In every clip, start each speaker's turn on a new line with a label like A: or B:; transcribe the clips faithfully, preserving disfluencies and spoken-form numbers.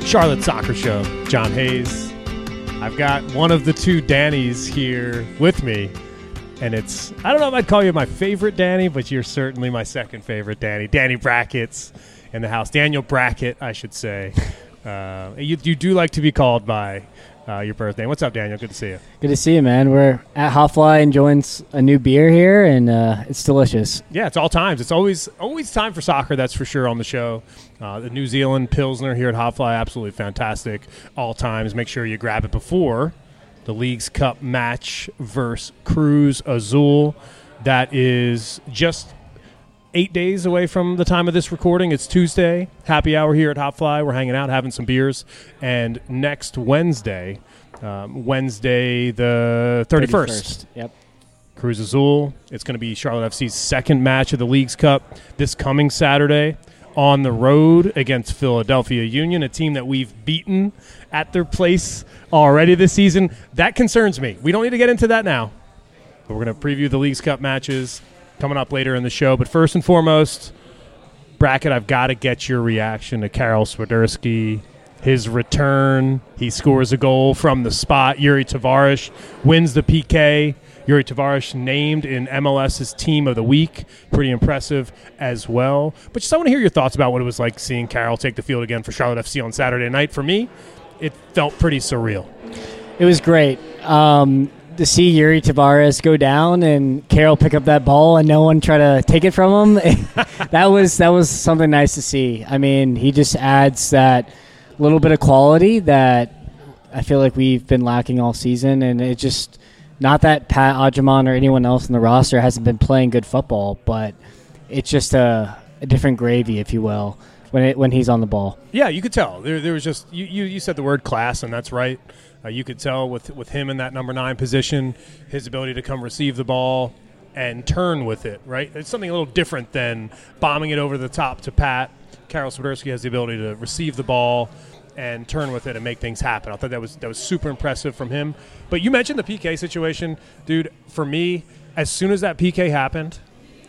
A: Charlotte Soccer Show. John Hayes. I've got one of the two Dannys here with me, and it's, I don't know if I'd call you my favorite Danny, but you're certainly my second favorite Danny. Danny Brackett's in the house. Daniel Brackett, I should say. Uh, you, you do like to be called by uh, your birth name. What's up, Daniel? Good to see you.
B: Good to see you, man. We're at Hoffly enjoying a new beer here, and uh, it's delicious.
A: Yeah, it's all times. It's always always time for soccer, that's for sure, on the show. Uh, the New Zealand Pilsner here at Hoffly, absolutely fantastic. All times. Make sure you grab it before the Leagues Cup match versus Cruz Azul. That is just eight days away from the time of this recording. It's Tuesday, happy hour here at Hoffly. We're hanging out, having some beers. And next Wednesday, um, Wednesday the thirty-first.
B: thirty-first. Yep.
A: Cruz Azul. It's going to be Charlotte F C's second match of the Leagues Cup this coming Saturday on the road against Philadelphia Union, a team that we've beaten at their place already this season. That concerns me. We don't need to get into that now, but we're going to preview the Leagues Cup matches coming up later in the show. But first and foremost, Brackett, I've got to get your reaction to Karol Swiderski. His return, he scores a goal from the spot. Yuri Tavares wins the P K. Yuri Tavares named in M L S's Team of the Week. Pretty impressive as well. But just I want to hear your thoughts about what it was like seeing Karol take the field again for Charlotte F C on Saturday night. For me, it felt pretty surreal.
B: It was great. Um, to see Yuri Tavares go down and Karol pick up that ball and no one try to take it from him, that was that was something nice to see. I mean, he just adds that little bit of quality that I feel like we've been lacking all season, and it just not that Pat Agyemang or anyone else in the roster hasn't been playing good football, but it's just a, a different gravy, if you will, when it, when he's on the ball.
A: Yeah, you could tell. There, there was just you, you, you said the word class, and that's right. Uh, you could tell with, with him in that number nine position, his ability to come receive the ball and turn with it, right? It's something a little different than bombing it over the top to Pat. Karol Swiderski has the ability to receive the ball and turn with it and make things happen. I thought that was that was super impressive from him. But you mentioned the P K situation. Dude, for me, as soon as that P K happened,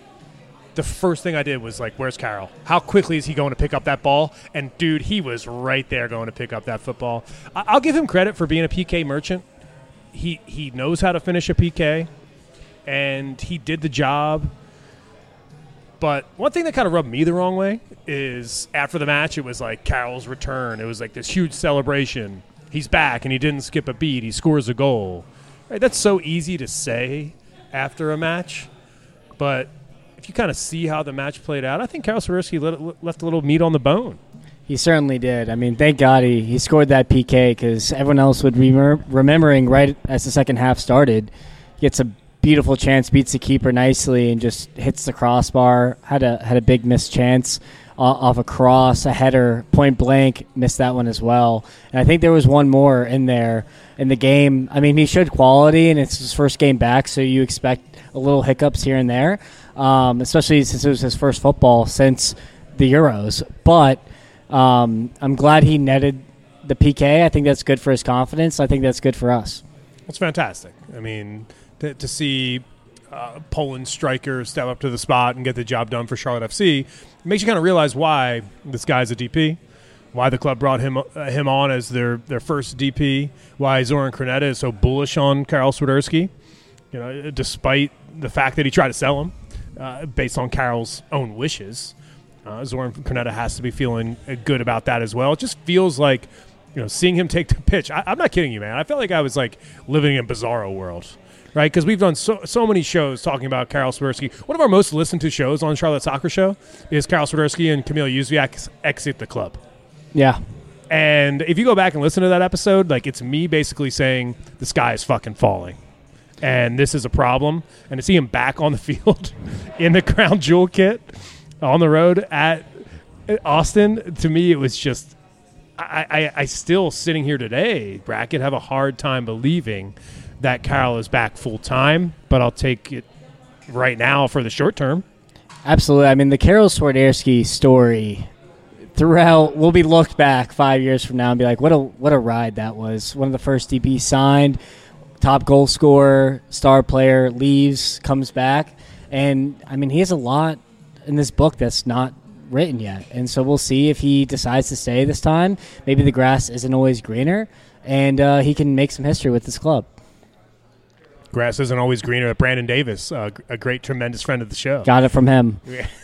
A: the first thing I did was like, where's Karol? How quickly is he going to pick up that ball? And, dude, he was right there going to pick up that football. I- I'll give him credit for being a P K merchant. He he knows how to finish a P K, and he did the job. But one thing that kind of rubbed me the wrong way is after the match, it was like Karol's return. It was like this huge celebration. He's back, and he didn't skip a beat. He scores a goal. Right? That's so easy to say after a match, but if you kind of see how the match played out, I think Karol Swiderski left a little meat on the bone.
B: He certainly did. I mean, thank God he, he scored that P K, because everyone else would be remem- remembering right as the second half started. He gets a beautiful chance, beats the keeper nicely, and just hits the crossbar. Had a had a big missed chance off a cross, a header, point blank, missed that one as well. And I think there was one more in there in the game. I mean, he showed quality, and it's his first game back, so you expect a little hiccups here and there, um, especially since it was his first football since the Euros. But um, I'm glad he netted the P K. I think that's good for his confidence. I think that's good for us.
A: It's fantastic. I mean, to, to see uh, Poland striker step up to the spot and get the job done for Charlotte F C, it makes you kind of realize why this guy's a D P, why the club brought him uh, him on as their, their first D P, why Zoran Krneta is so bullish on Karol Swiderski, you know, despite the fact that he tried to sell him uh, based on Karol's own wishes. Uh, Zoran Krneta has to be feeling good about that as well. It just feels like, you know, seeing him take the pitch. I, I'm not kidding you, man. I felt like I was like living in Bizarro world, right? Because we've done so so many shows talking about Karol Swiderski. One of our most listened to shows on Charlotte Soccer Show is Karol Swiderski and Kamil Józwiak exit the club.
B: Yeah.
A: And if you go back and listen to that episode, like, it's me basically saying the sky is fucking falling, and this is a problem. And to see him back on the field in the Crown Jewel kit on the road at Austin, to me, it was just I, I, I still, sitting here today, Brackett, have a hard time believing that Karol is back full-time, but I'll take it right now for the short term.
B: Absolutely. I mean, the Karol Swiderski story throughout will be looked back five years from now and be like, what a what a ride that was. One of the first D Ps signed, top goal scorer, star player, leaves, comes back. And, I mean, he has a lot in this book that's not written yet. And so we'll see if he decides to stay this time. Maybe the grass isn't always greener, and uh, he can make some history with this club.
A: Grass isn't always greener. At Brandon Davis, uh, a great, tremendous friend of the show.
B: Got it from him.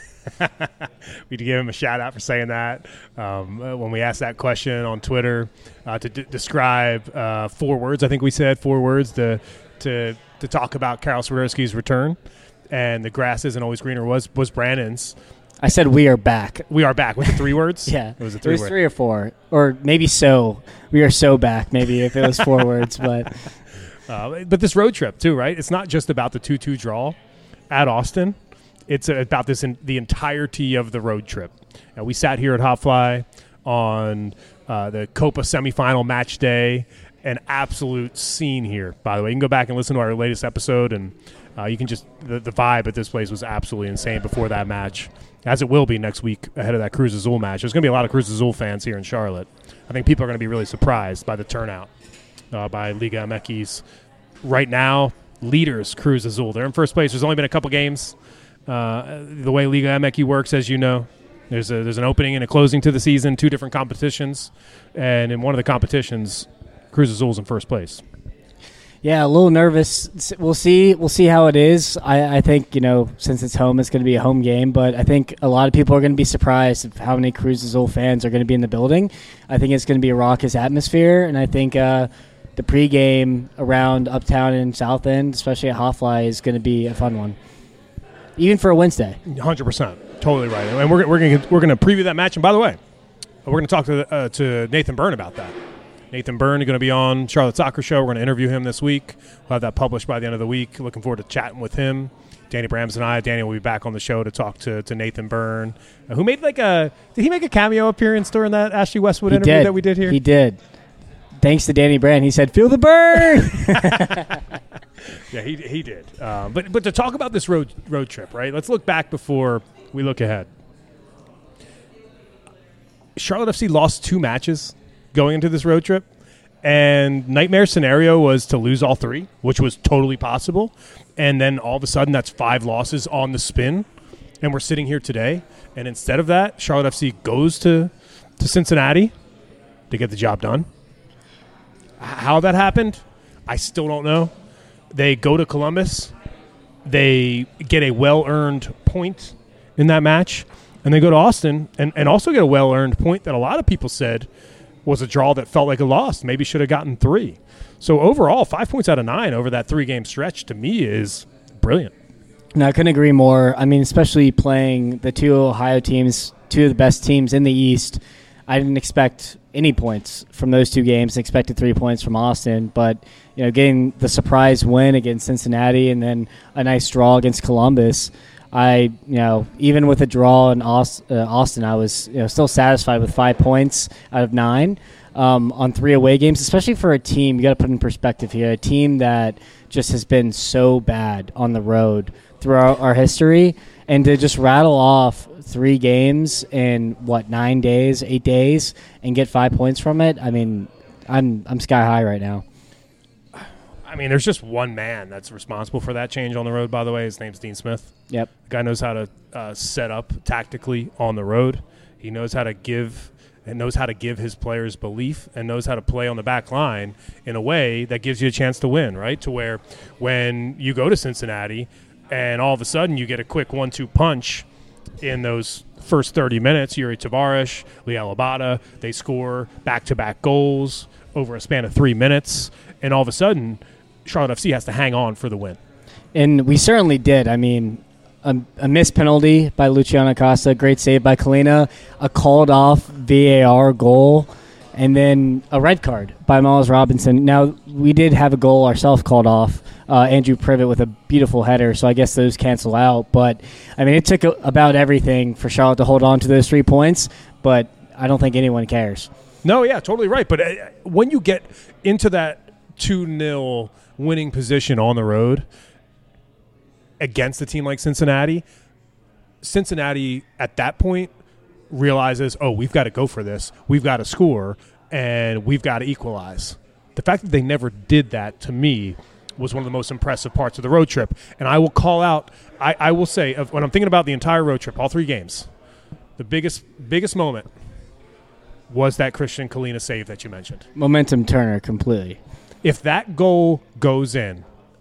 A: We give him a shout out for saying that. Um, uh, when we asked that question on Twitter uh, to d- describe uh, four words, I think we said four words to to to talk about Karol Swiderski's return, and the grass isn't always greener was was Brandon's.
B: I said we are back.
A: We are back. Was it three words?
B: Yeah,
A: it was a three.
B: It was
A: word.
B: three or four, or maybe so. We are so back. Maybe if it was four words, but.
A: Uh, but this road trip, too, right? It's not just about the two two draw at Austin. It's about this in the entirety of the road trip. Now, we sat here at Hot Fly on uh, the Copa semifinal match day. An absolute scene here, by the way. You can go back and listen to our latest episode, and uh, you can just the, – the vibe at this place was absolutely insane before that match, as it will be next week ahead of that Cruz Azul match. There's going to be a lot of Cruz Azul fans here in Charlotte. I think people are going to be really surprised by the turnout. Uh, by Liga M X. Right now, leaders Cruz Azul. They're in first place. There's only been a couple games. Uh, the way Liga M X works, as you know, there's a, there's an opening and a closing to the season, two different competitions. And in one of the competitions, Cruz Azul's in first place.
B: Yeah, a little nervous. We'll see. We'll see how it is. I, I think, you know, since it's home, it's going to be a home game. But I think a lot of people are going to be surprised of how many Cruz Azul fans are going to be in the building. I think it's going to be a raucous atmosphere. And I think uh, the pregame around Uptown and South End, especially at Hot Fly, is going to be a fun one, even for a Wednesday.
A: one hundred percent. Totally right. And we're, we're going we're going to preview that match. And by the way, we're going to talk to uh, to Nathan Byrne about that. Nathan Byrne is going to be on Charlotte Soccer Show. We're going to interview him this week. We'll have that published by the end of the week. Looking forward to chatting with him. Danny Brams and I. Danny will be back on the show to talk to, to Nathan Byrne, uh, who made like a – did he make a cameo appearance during that Ashley Westwood
B: he
A: interview
B: did.
A: that we did here?
B: He did. Thanks to Danny Brand. He said, feel the burn.
A: Yeah, he he did. Um, but but to talk about this road road trip, right? Let's look back before we look ahead. Charlotte F C lost two matches going into this road trip, and nightmare scenario was to lose all three, which was totally possible. And then all of a sudden, that's five losses on the spin, and we're sitting here today. And instead of that, Charlotte F C goes to to Cincinnati to get the job done. How that happened, I still don't know. They go to Columbus. They get a well-earned point in that match. And they go to Austin and, and also get a well-earned point that a lot of people said was a draw that felt like a loss. Maybe should have gotten three. So overall, five points out of nine over that three-game stretch to me is brilliant.
B: No, I couldn't agree more. I mean, especially playing the two Ohio teams, two of the best teams in the East. I didn't expect any points from those two games. I expected three points from Austin, but you know, getting the surprise win against Cincinnati and then a nice draw against Columbus, I you know even with a draw in Austin, I was you know still satisfied with five points out of nine um, on three away games. Especially for a team, you got to put in perspective here, a team that just has been so bad on the road throughout our history, and to just rattle off three games in what nine days, eight days, and get five points from it. I mean, I'm I'm sky high right now.
A: I mean, there's just one man that's responsible for that change on the road, by the way. His name's Dean Smith.
B: Yep.
A: The guy knows how to uh, set up tactically on the road. He knows how to give and knows how to give his players belief and knows how to play on the back line in a way that gives you a chance to win, right? To where when you go to Cincinnati and all of a sudden you get a quick one two punch in those first thirty minutes, Yuri Tavares, Liel Abada, they score back-to-back goals over a span of three minutes, and all of a sudden Charlotte F C has to hang on for the win.
B: And we certainly did. I mean, a, a missed penalty by Luciano Costa, great save by Kalina, a called-off V A R goal, and then a red card by Miles Robinson. Now, we did have a goal ourselves called off, uh, Andrew Privet with a beautiful header, so I guess those cancel out. But, I mean, it took a, about everything for Charlotte to hold on to those three points, but I don't think anyone cares.
A: No, yeah, totally right. But uh, when you get into that two nil winning position on the road against a team like Cincinnati, Cincinnati at that point realizes, oh, we've got to go for this. We've got to score, and we've got to equalize. The fact that they never did that, to me, was one of the most impressive parts of the road trip. And I will call out, I, I will say, of, when I'm thinking about the entire road trip, all three games, the biggest biggest moment was that Christian Kalina save that you mentioned.
B: Momentum turner completely.
A: If that goal goes in,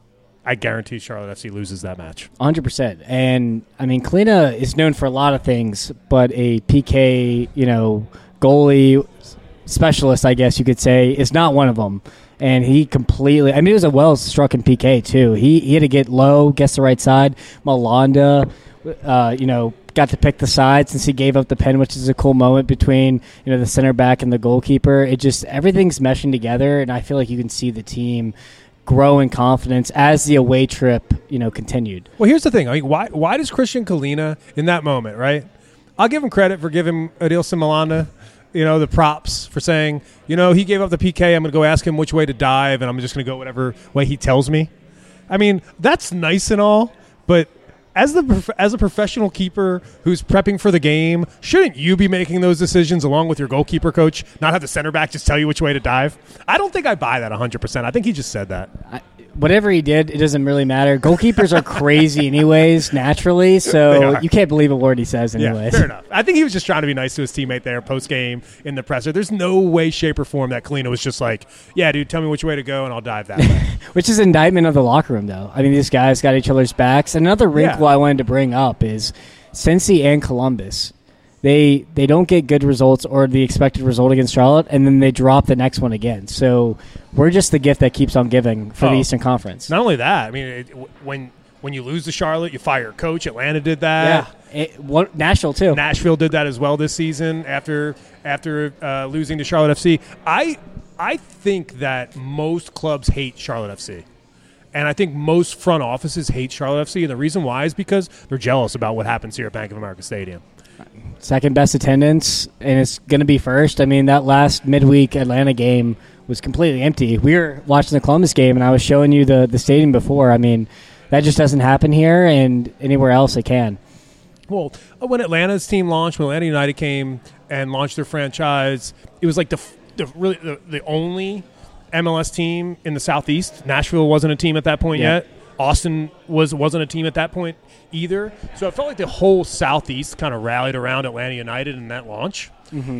A: I guarantee Charlotte F C loses that match.
B: one hundred percent. And, I mean, Kalina is known for a lot of things, but a P K, you know, goalie specialist, I guess you could say, is not one of them. And he completely – I mean, it was a well-struck in P K, too. He, he had to get low, guess the right side. Malanda, uh, you know, got to pick the side since he gave up the pen, which is a cool moment between, you know, the center back and the goalkeeper. It just – everything's meshing together, and I feel like you can see the team grow in confidence as the away trip, you know, continued.
A: Well, here's the thing. I mean, why why does Christian Kalina in that moment, right? I'll give him credit for giving Adilson Malanda, you know, the props for saying, you know, he gave up the P K. I'm going to go ask him which way to dive, and I'm just going to go whatever way he tells me. I mean, that's nice and all, but as the as a professional keeper who's prepping for the game, shouldn't you be making those decisions along with your goalkeeper coach, not have the center back just tell you which way to dive? I don't think I buy that one hundred percent. I think he just said that.
B: I, whatever he did, it doesn't really matter. Goalkeepers are crazy anyways, naturally, so you can't believe a word he says anyways.
A: Yeah, fair enough. I think he was just trying to be nice to his teammate there post-game in the presser. There's no way, shape, or form that Kalina was just like, yeah, dude, tell me which way to go, and I'll dive that way.
B: Which is an indictment of the locker room, though. I mean, these guys got each other's backs. Another wrinkle yeah. I wanted to bring up is Cincy and Columbus. They they don't get good results or the expected result against Charlotte, and then they drop the next one again. So we're just the gift that keeps on giving for oh, the Eastern Conference.
A: Not only that, I mean, it, when when you lose to Charlotte, you fire a coach. Atlanta did that.
B: Yeah, it, what, Nashville too.
A: Nashville did that as well this season after after uh, losing to Charlotte F C. I I think that most clubs hate Charlotte F C. And I think most front offices hate Charlotte F C, and the reason why is because they're jealous about what happens here at Bank of America Stadium.
B: Second best attendance, and it's going to be first. I mean, that last midweek Atlanta game was completely empty. We were watching the Columbus game, and I was showing you the, the stadium before. I mean, that just doesn't happen here, and anywhere else it can.
A: Well, when Atlanta's team launched, when Atlanta United came and launched their franchise, it was like the, the really the, the only M L S team in the Southeast. Nashville wasn't a team at that point yeah. yet. Austin was, wasn't a team at that point either. So it felt like the whole Southeast kind of rallied around Atlanta United in that launch.
B: Mm-hmm.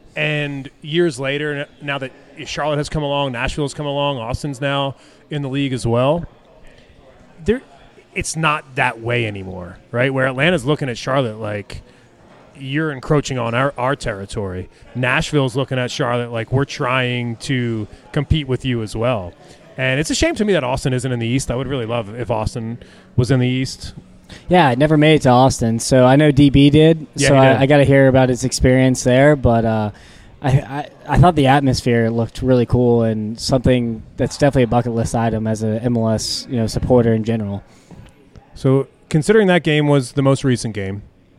A: And years later, now that Charlotte has come along, Nashville has come along, Austin's now in the league as well, there, it's not that way anymore, right? Where Atlanta's looking at Charlotte like, you're encroaching on our, our territory. Nashville's looking at Charlotte like we're trying to compete with you as well. And it's a shame to me that Austin isn't in the East. I would really love if Austin was in the East.
B: Yeah, I never made it to Austin, so I know D B did.
A: Yeah,
B: so
A: did.
B: I, I got to hear about his experience there. But uh, I, I I thought the atmosphere looked really cool and something that's definitely a bucket list item as a M L S you know supporter in general.
A: So considering that game was the most recent game,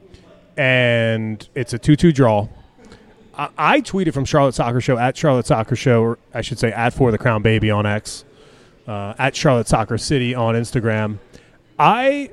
A: and it's a two two draw. I, I tweeted from Charlotte Soccer Show at Charlotte Soccer Show, or I should say at For the Crown Baby on X, uh, at Charlotte Soccer City on Instagram. I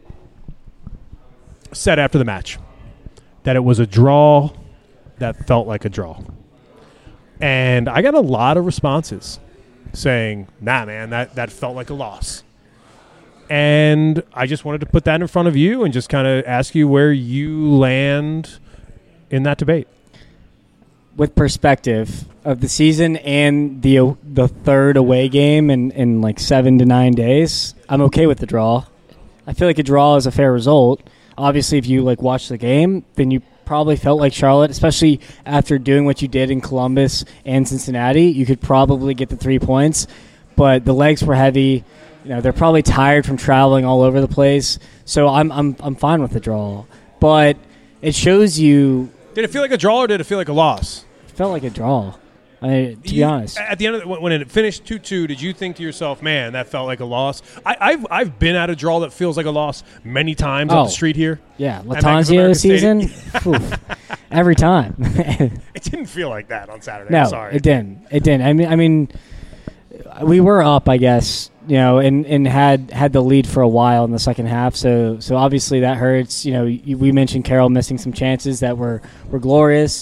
A: said after the match that it was a draw that felt like a draw. And I got a lot of responses saying, nah, man, that, that felt like a loss. And I just wanted to put that in front of you and just kind of ask you where you land in that debate.
B: With perspective of the season and the the third away game in, in like seven to nine days, I'm okay with the draw. I feel like a draw is a fair result. Obviously, if you like watch the game, then you probably felt like Charlotte, especially after doing what you did in Columbus and Cincinnati, you could probably get the three points. But the legs were heavy. You know, they're probably tired from traveling all over the place. So I'm I'm I'm fine with the draw. But it shows you.
A: Did it feel like a draw or did it feel like a loss?
B: It felt like a draw. I, to
A: you,
B: be honest,
A: at the end of the, when it finished two two, did you think to yourself, "Man, that felt like a loss"? I, I've I've been at a draw that feels like a loss many times
B: oh,
A: up the street here.
B: Yeah, Latanzio season, every time.
A: It didn't feel like that on Saturday.
B: No,
A: I'm sorry.
B: it didn't. It didn't. I mean, I mean, we were up, I guess, you know, and, and had had the lead for a while in the second half. So so obviously that hurts. You know, we mentioned Carroll missing some chances that were were glorious.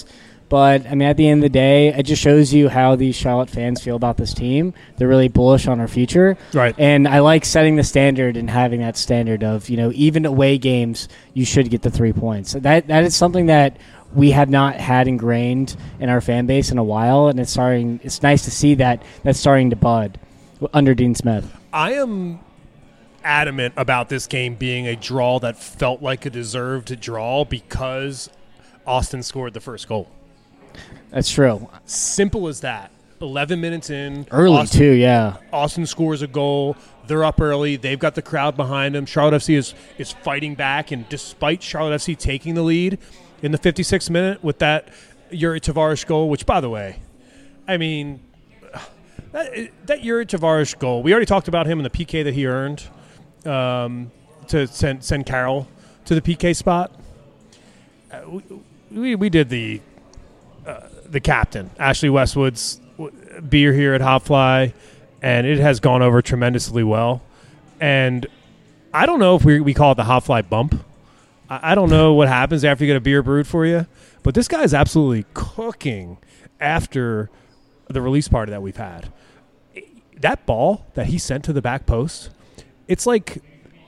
B: But, I mean, at the end of the day, it just shows you how these Charlotte fans feel about this team. They're really bullish on our future.
A: Right.
B: And I like setting the standard and having that standard of, you know, even away games, you should get the three points. That That is something that we have not had ingrained in our fan base in a while, and it's starting. It's nice to see that that's starting to bud under Dean Smith.
A: I am adamant about this game being a draw that felt like a deserved draw because Austin scored the first goal.
B: That's true.
A: Simple as that. eleven minutes in.
B: Early,
A: Austin,
B: too, yeah.
A: Austin scores a goal. They're up early. They've got the crowd behind them. Charlotte F C is, is fighting back, and despite Charlotte F C taking the lead in the fifty-sixth minute with that Yuri Tavares goal, which, by the way, I mean, that, that Yuri Tavares goal, we already talked about him and the P K that he earned um, to send, send Carroll to the P K spot. Uh, we, we, we did the uh, the captain, Ashley Westwood's beer here at Hot Fly, and it has gone over tremendously well. And I don't know if we, we call it the Hot Fly bump. I, I don't know what happens after you get a beer brewed for you, but this guy is absolutely cooking after the release party that we've had. That ball that he sent to the back post, it's like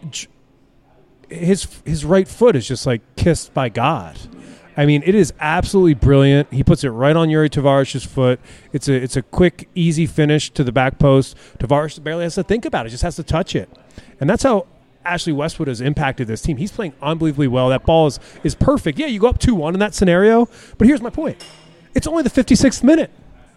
A: his his right foot is just like kissed by God. I mean, it is absolutely brilliant. He puts it right on Yuri Tavares' foot. It's a it's a quick, easy finish to the back post. Tavares barely has to think about it; just has to touch it, and that's how Ashley Westwood has impacted this team. He's playing unbelievably well. That ball is is perfect. Yeah, you go up two one in that scenario, but here's my point: it's only the fifty-sixth minute.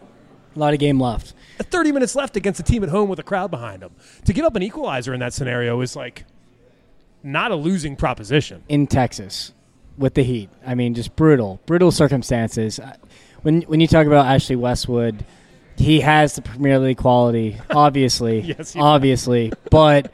B: A lot of game left.
A: thirty minutes left against a team at home with a crowd behind them. To give up an equalizer in that scenario is like not a losing proposition.
B: In Texas. With the Heat. I mean, just brutal, brutal circumstances. When when you talk about Ashley Westwood, he has the Premier League quality, obviously,
A: yes,
B: obviously. But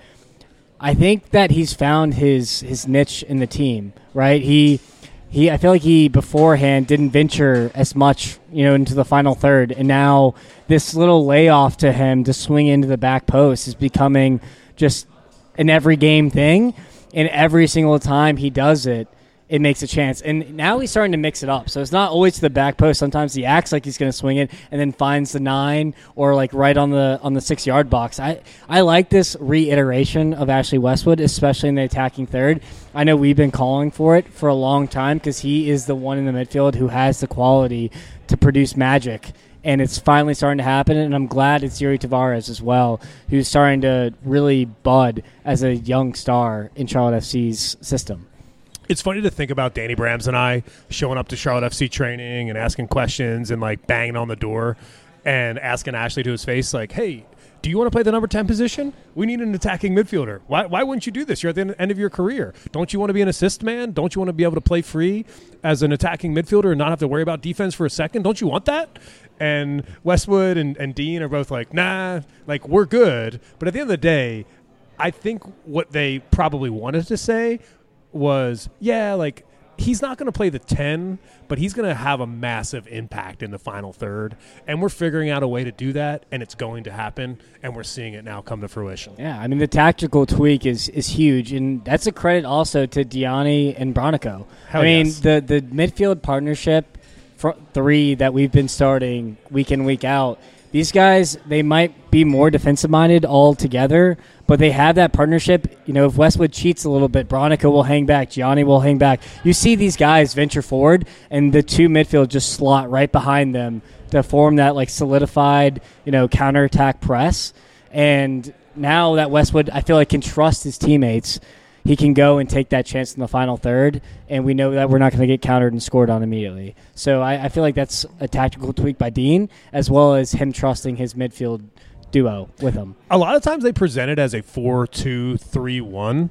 B: I think that he's found his his niche in the team, right? He he. I feel like he beforehand didn't venture as much, you know, into the final third, and now this little layoff to him to swing into the back post is becoming just an every game thing, and every single time he does it, it makes a chance. And now he's starting to mix it up. So it's not always to the back post. Sometimes he acts like he's going to swing it and then finds the nine or like right on the on the six-yard box. I, I like this reiteration of Ashley Westwood, especially in the attacking third. I know we've been calling for it for a long time because he is the one in the midfield who has the quality to produce magic. And it's finally starting to happen, and I'm glad it's Yuri Tavares as well, who's starting to really bud as a young star in Charlotte F C's system.
A: It's funny to think about Danny Brams and I showing up to Charlotte F C training and asking questions and like banging on the door and asking Ashley to his face like, hey, do you want to play the number ten position? We need an attacking midfielder. Why why wouldn't you do this? You're at the end of your career. Don't you want to be an assist man? Don't you want to be able to play free as an attacking midfielder and not have to worry about defense for a second? Don't you want that? And Westwood and, and Dean are both like, nah, like we're good. But at the end of the day, I think what they probably wanted to say was, yeah, like he's not going to play the ten, but he's going to have a massive impact in the final third. And we're figuring out a way to do that, and it's going to happen, and we're seeing it now come to fruition.
B: Yeah, I mean, the tactical tweak is, is huge, and that's a credit also to Diani and Bronico.
A: Hell
B: I mean,
A: yes.
B: the, the midfield partnership, front three that we've been starting week in, week out, these guys, they might be more defensive-minded all together, but they have that partnership. You know, if Westwood cheats a little bit, Bronico will hang back, Gianni will hang back. You see these guys venture forward, and the two midfield just slot right behind them to form that, like, solidified, you know, counterattack press. And now that Westwood, I feel like, can trust his teammates, he can go and take that chance in the final third, and we know that we're not going to get countered and scored on immediately. So I, I feel like that's a tactical tweak by Dean, as well as him trusting his midfield duo with him.
A: A lot of times they present it as a four two three one,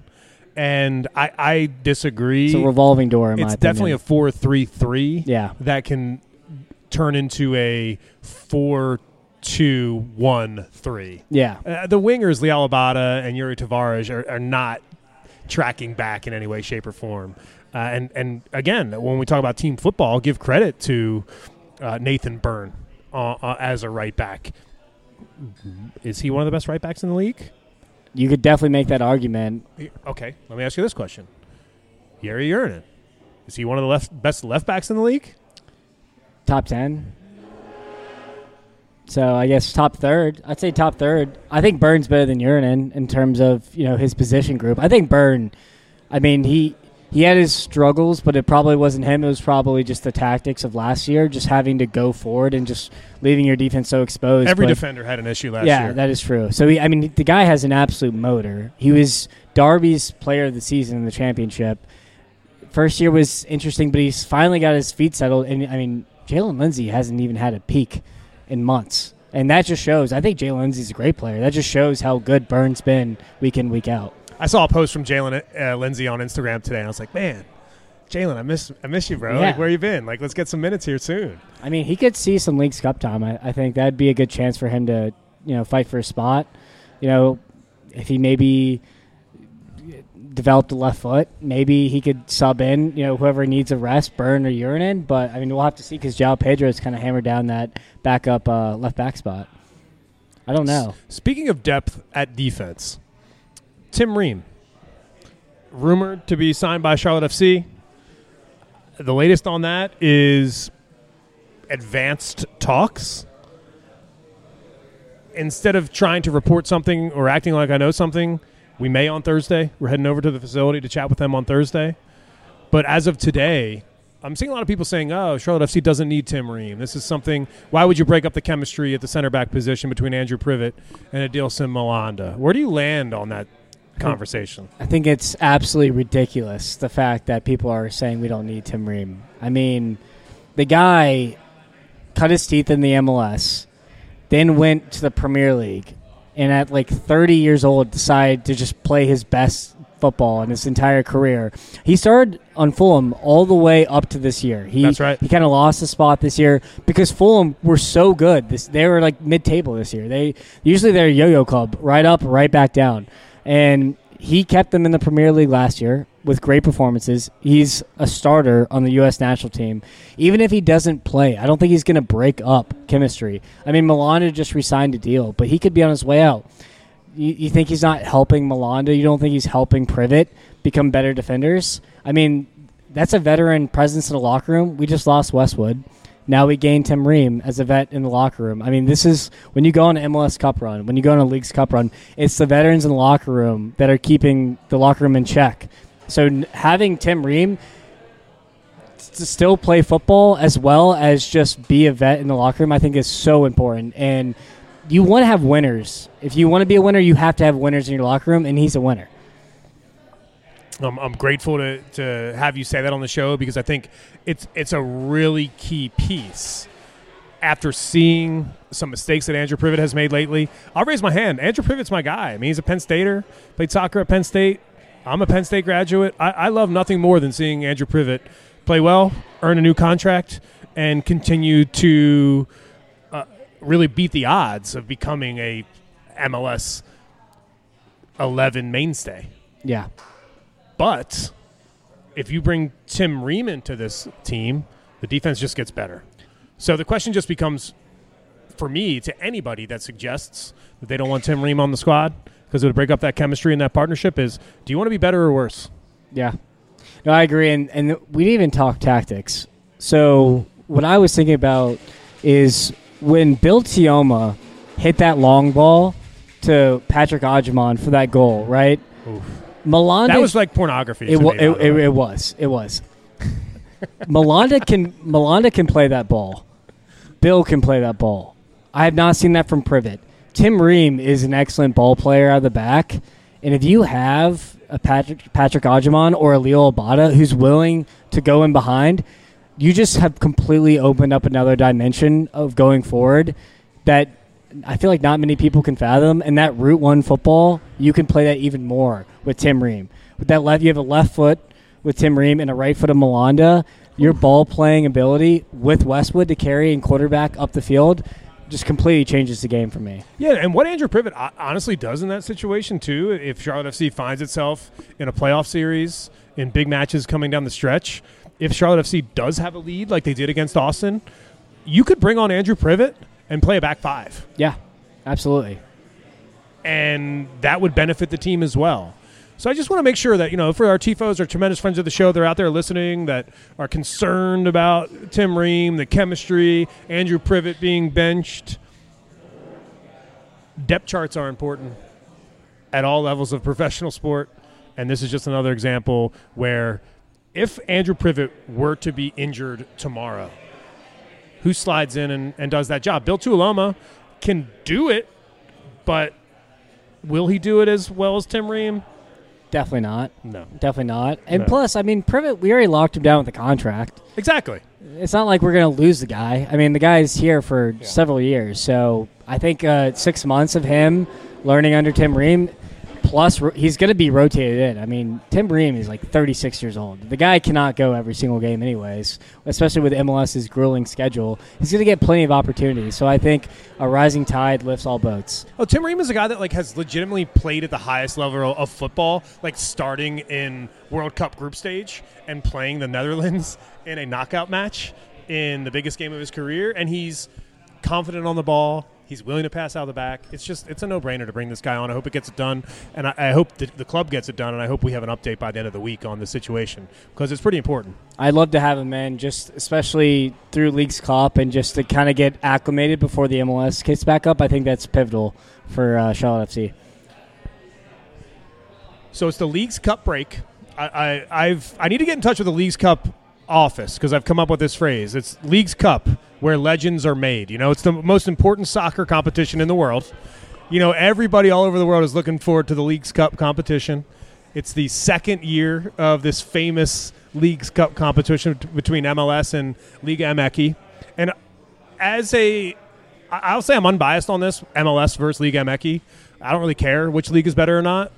A: and I, I disagree.
B: It's a revolving door, in my
A: It's
B: opinion.
A: definitely a four three three
B: Yeah.
A: that can turn into a four two one three.
B: Yeah.
A: Uh, the wingers, Lial Abada and Yuri Tavares, are, are not tracking back in any way, shape, or form. Uh, and, and again, when we talk about team football, I'll give credit to uh, Nathan Byrne uh, uh, as a right back. Is he one of the best right backs in the league?
B: You could definitely make that argument.
A: Okay, let me ask you this question. Jari Jurinen, is he one of the left, best left backs in the league?
B: top ten. So I guess top third. I'd say top third. I think Burns better than Urinan in terms of, you know, his position group. I think Burn, I mean, he he had his struggles, but it probably wasn't him. It was probably just the tactics of last year, just having to go forward and just leaving your defense so exposed.
A: Every
B: but,
A: defender had an issue last
B: yeah,
A: year.
B: Yeah, that is true. So, he, I mean, the guy has an absolute motor. He was Darby's player of the season in the championship. First year was interesting, but he's finally got his feet settled. And, I mean, Jalen Lindsey hasn't even had a peak in months. And that just shows, I think Jalen Lindsey's a great player. That just shows how good Burns been week in, week out.
A: I saw a post from Jalen uh, Lindsey on Instagram today, and I was like, man, Jalen, I miss I miss you, bro.
B: Yeah.
A: Like, where you been? Like, let's get some minutes here soon.
B: I mean, he could see some Leagues Cup time. I, I think that'd be a good chance for him to, you know, fight for a spot. You know, if he maybe developed a left foot, maybe he could sub in, you know, whoever needs a rest, Burn or Urinan. But, I mean, we'll have to see because João Pedro's kind of hammered down that backup uh, left back spot. I don't know.
A: Speaking of depth at defense, Tim Ream, rumored to be signed by Charlotte F C. The latest on that is advanced talks. Instead of trying to report something or acting like I know something, we may on Thursday. We're heading over to the facility to chat with them on Thursday. But as of today, I'm seeing a lot of people saying, oh, Charlotte F C doesn't need Tim Ream. This is something – why would you break up the chemistry at the center back position between Andrew Privet and Adilson Malanda? Where do you land on that conversation?
B: I think it's absolutely ridiculous, the fact that people are saying we don't need Tim Ream. I mean, the guy cut his teeth in the M L S, then went to the Premier League, and at like thirty years old decided to just play his best football in his entire career. He started on Fulham all the way up to this year. He,
A: That's right.
B: He kind of lost the spot this year because Fulham were so good. This, they were like mid-table this year. They usually they're a yo-yo club, right up, right back down. And he kept them in the Premier League last year with great performances. He's a starter on the U S national team. Even if he doesn't play, I don't think he's going to break up chemistry. I mean, Malanda just re-signed a deal, but he could be on his way out. You, you think he's not helping Malanda? You don't think he's helping Privet become better defenders? I mean, that's a veteran presence in the locker room. We just lost Westwood. Now we gain Tim Ream as a vet in the locker room. I mean, this is when you go on an M L S Cup run, when you go on a Leagues Cup run, it's the veterans in the locker room that are keeping the locker room in check. So n- having Tim Ream to still play football as well as just be a vet in the locker room, I think is so important. And you want to have winners. If you want to be a winner, you have to have winners in your locker room, and he's a winner.
A: I'm, I'm grateful to, to have you say that on the show because I think it's it's a really key piece. After seeing some mistakes that Andrew Privet has made lately, I'll raise my hand. Andrew Privet's my guy. I mean, he's a Penn Stater, played soccer at Penn State. I'm a Penn State graduate. I, I love nothing more than seeing Andrew Privet play well, earn a new contract, and continue to uh, really beat the odds of becoming a M L S eleven mainstay.
B: Yeah.
A: But if you bring Tim Ream into this team, the defense just gets better. So the question just becomes, for me, to anybody that suggests that they don't want Tim Ream on the squad because it would break up that chemistry and that partnership is, do you want to be better or worse?
B: Yeah. No, I agree. And, and we didn't even talk tactics. So what I was thinking about is when Bill Tioma hit that long ball to Patrick Ajimon for that goal, right?
A: Oof.
B: Malanda,
A: that was like pornography.
B: It,
A: to
B: wa-
A: me,
B: it,
A: by the
B: it,
A: way.
B: it was. It was. Malanda can Malanda can play that ball. Bill can play that ball. I have not seen that from Privet. Tim Ream is an excellent ball player out of the back, and if you have a Patrick Patrick Ajimon or a Leo Abada who's willing to go in behind, you just have completely opened up another dimension of going forward that I feel like not many people can fathom. And that Route One football, you can play that even more with Tim Ream. With that left, you have a left foot with Tim Ream and a right foot of Malanda. Your ball playing ability with Westwood to carry and quarterback up the field just completely changes the game for me.
A: Yeah, and what Andrew Privet honestly does in that situation too, if Charlotte F C finds itself in a playoff series in big matches coming down the stretch, if Charlotte F C does have a lead like they did against Austin, you could bring on Andrew Privet and play a back five.
B: Yeah, absolutely.
A: And that would benefit the team as well. So I just want to make sure that, you know, for our Tifos, our tremendous friends of the show, they're out there listening, that are concerned about Tim Ream, the chemistry, Andrew Privet being benched. Depth charts are important at all levels of professional sport, and this is just another example where if Andrew Privet were to be injured tomorrow, who slides in and, and does that job? Bill Tuiloma can do it, but will he do it as well as Tim Ream?
B: Definitely not.
A: No.
B: Definitely not. And
A: No.
B: plus, I mean, Privet, we already locked him down with a contract.
A: Exactly.
B: It's not like we're going to lose the guy. I mean, the guy's here for
A: Yeah.
B: several years. So I think uh, six months of him learning under Tim Ream, plus ro- he's going to be rotated in. I mean, Tim Ream is like thirty-six years old. The guy cannot go every single game anyways, especially with MLS's grueling schedule. He's going to get plenty of opportunities. So I think a rising tide lifts all boats.
A: Oh, Tim Ream is a guy that like has legitimately played at the highest level of football, like starting in World Cup group stage and playing the Netherlands in a knockout match in the biggest game of his career, and he's confident on the ball. He's willing to pass out of the back. It's just it's a no-brainer to bring this guy on. I hope it gets it done, and I, I hope the, the club gets it done, and I hope we have an update by the end of the week on the situation because it's pretty important.
B: I'd love to have him in, just especially through Leagues Cup and just to kind of get acclimated before the M L S kicks back up. I think that's pivotal for uh, Charlotte F C.
A: So it's the Leagues Cup break. I, I I've I need to get in touch with the Leagues Cup office because I've come up with this phrase. It's Leagues Cup, where legends are made. You know, it's the most important soccer competition in the world. You know, everybody all over the world is looking forward to the Leagues Cup competition. It's the second year of this famous Leagues Cup competition t- between M L S and Liga M X. And as a, I- I'll say I'm unbiased on this, M L S versus Liga M X. I don't really care which league is better or not.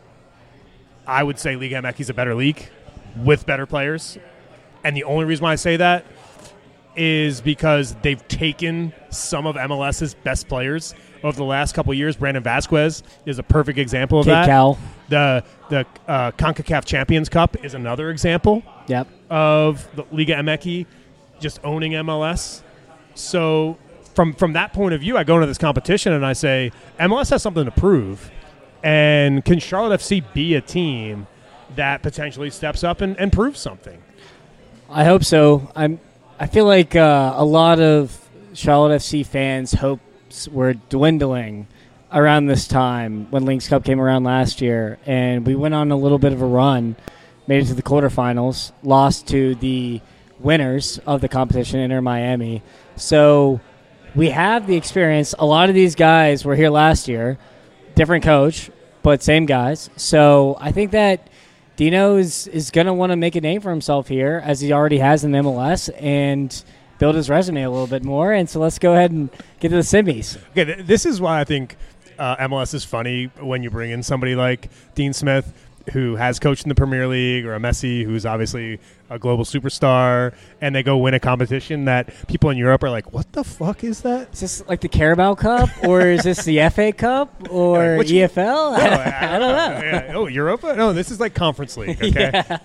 A: I would say Liga M X is a better league with better players. And the only reason why I say that is because they've taken some of MLS's best players over the last couple of years. Brandon Vasquez is a perfect example of
B: Kate
A: that.
B: Cal.
A: The the uh, CONCACAF Champions Cup is another example
B: Yep.
A: of the Liga M X just owning M L S. So from from that point of view, I go into this competition and I say M L S has something to prove. And can Charlotte F C be a team that potentially steps up and, and proves something?
B: I hope so. I'm. I feel like uh, a lot of Charlotte F C fans' hopes were dwindling around this time when Leagues Cup came around last year, and we went on a little bit of a run, made it to the quarterfinals, lost to the winners of the competition, Inter Miami. So we have the experience. A lot of these guys were here last year, different coach, but same guys. So I think that Dino is, is going to want to make a name for himself here, as he already has in M L S, and build his resume a little bit more. And so let's go ahead and get to the semis.
A: Okay, th- this is why I think uh, M L S is funny when you bring in somebody like Dean Smith, who has coached in the Premier League, or a Messi, who's obviously a global superstar, and they go win a competition that people in Europe are like, what the fuck is that?
B: Is this like the Carabao Cup, or is this the F A Cup, or
A: Which-
B: E F L?
A: No,
B: I, don't know.
A: Yeah. Oh, Europa? No, this is like Conference League, okay?
B: Yeah.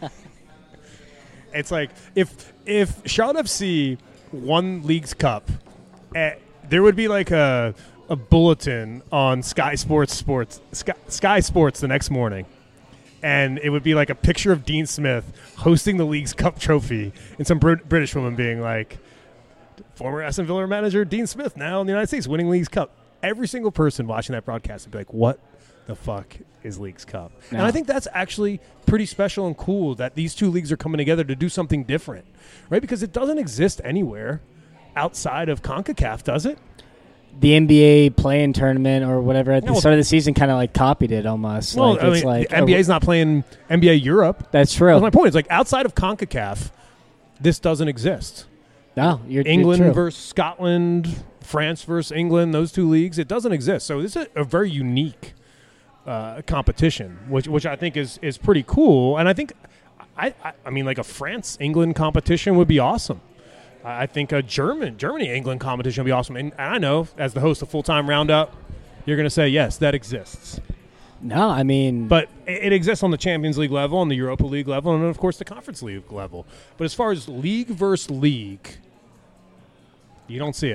A: It's like if if Charlotte F C won Leagues Cup, eh, there would be like a a bulletin on Sky Sports Sports Sky, Sky Sports the next morning. And it would be like a picture of Dean Smith hosting the Leagues Cup trophy and some Brit- British woman being like, former Aston Villa manager Dean Smith now in the United States winning Leagues Cup. Every single person watching that broadcast would be like, what the fuck is Leagues Cup?
B: No.
A: And I think that's actually pretty special and cool that these two leagues are coming together to do something different, right? Because it doesn't exist anywhere outside of CONCACAF, does it?
B: The N B A play-in tournament or whatever at the
A: No,
B: start of the season kind of like copied it almost.
A: Well,
B: like,
A: I
B: it's
A: mean,
B: like
A: the N B A's not playing N B A Europe.
B: That's true.
A: That's my point. It's like outside of CONCACAF, this doesn't exist.
B: No, you're
A: England
B: you're true.
A: versus Scotland, France versus England, those two leagues, it doesn't exist. So this is a, a very unique uh, competition, which which I think is is pretty cool. And I think, I, I I mean, like a France-England competition would be awesome. I think a German Germany-England competition would be awesome. And I know, as the host of Full-Time Roundup, you're going to say, yes, that exists.
B: No, I mean,
A: But it it exists on the Champions League level, on the Europa League level, and, of course, the Conference League level. But as far as league versus league, you don't see it.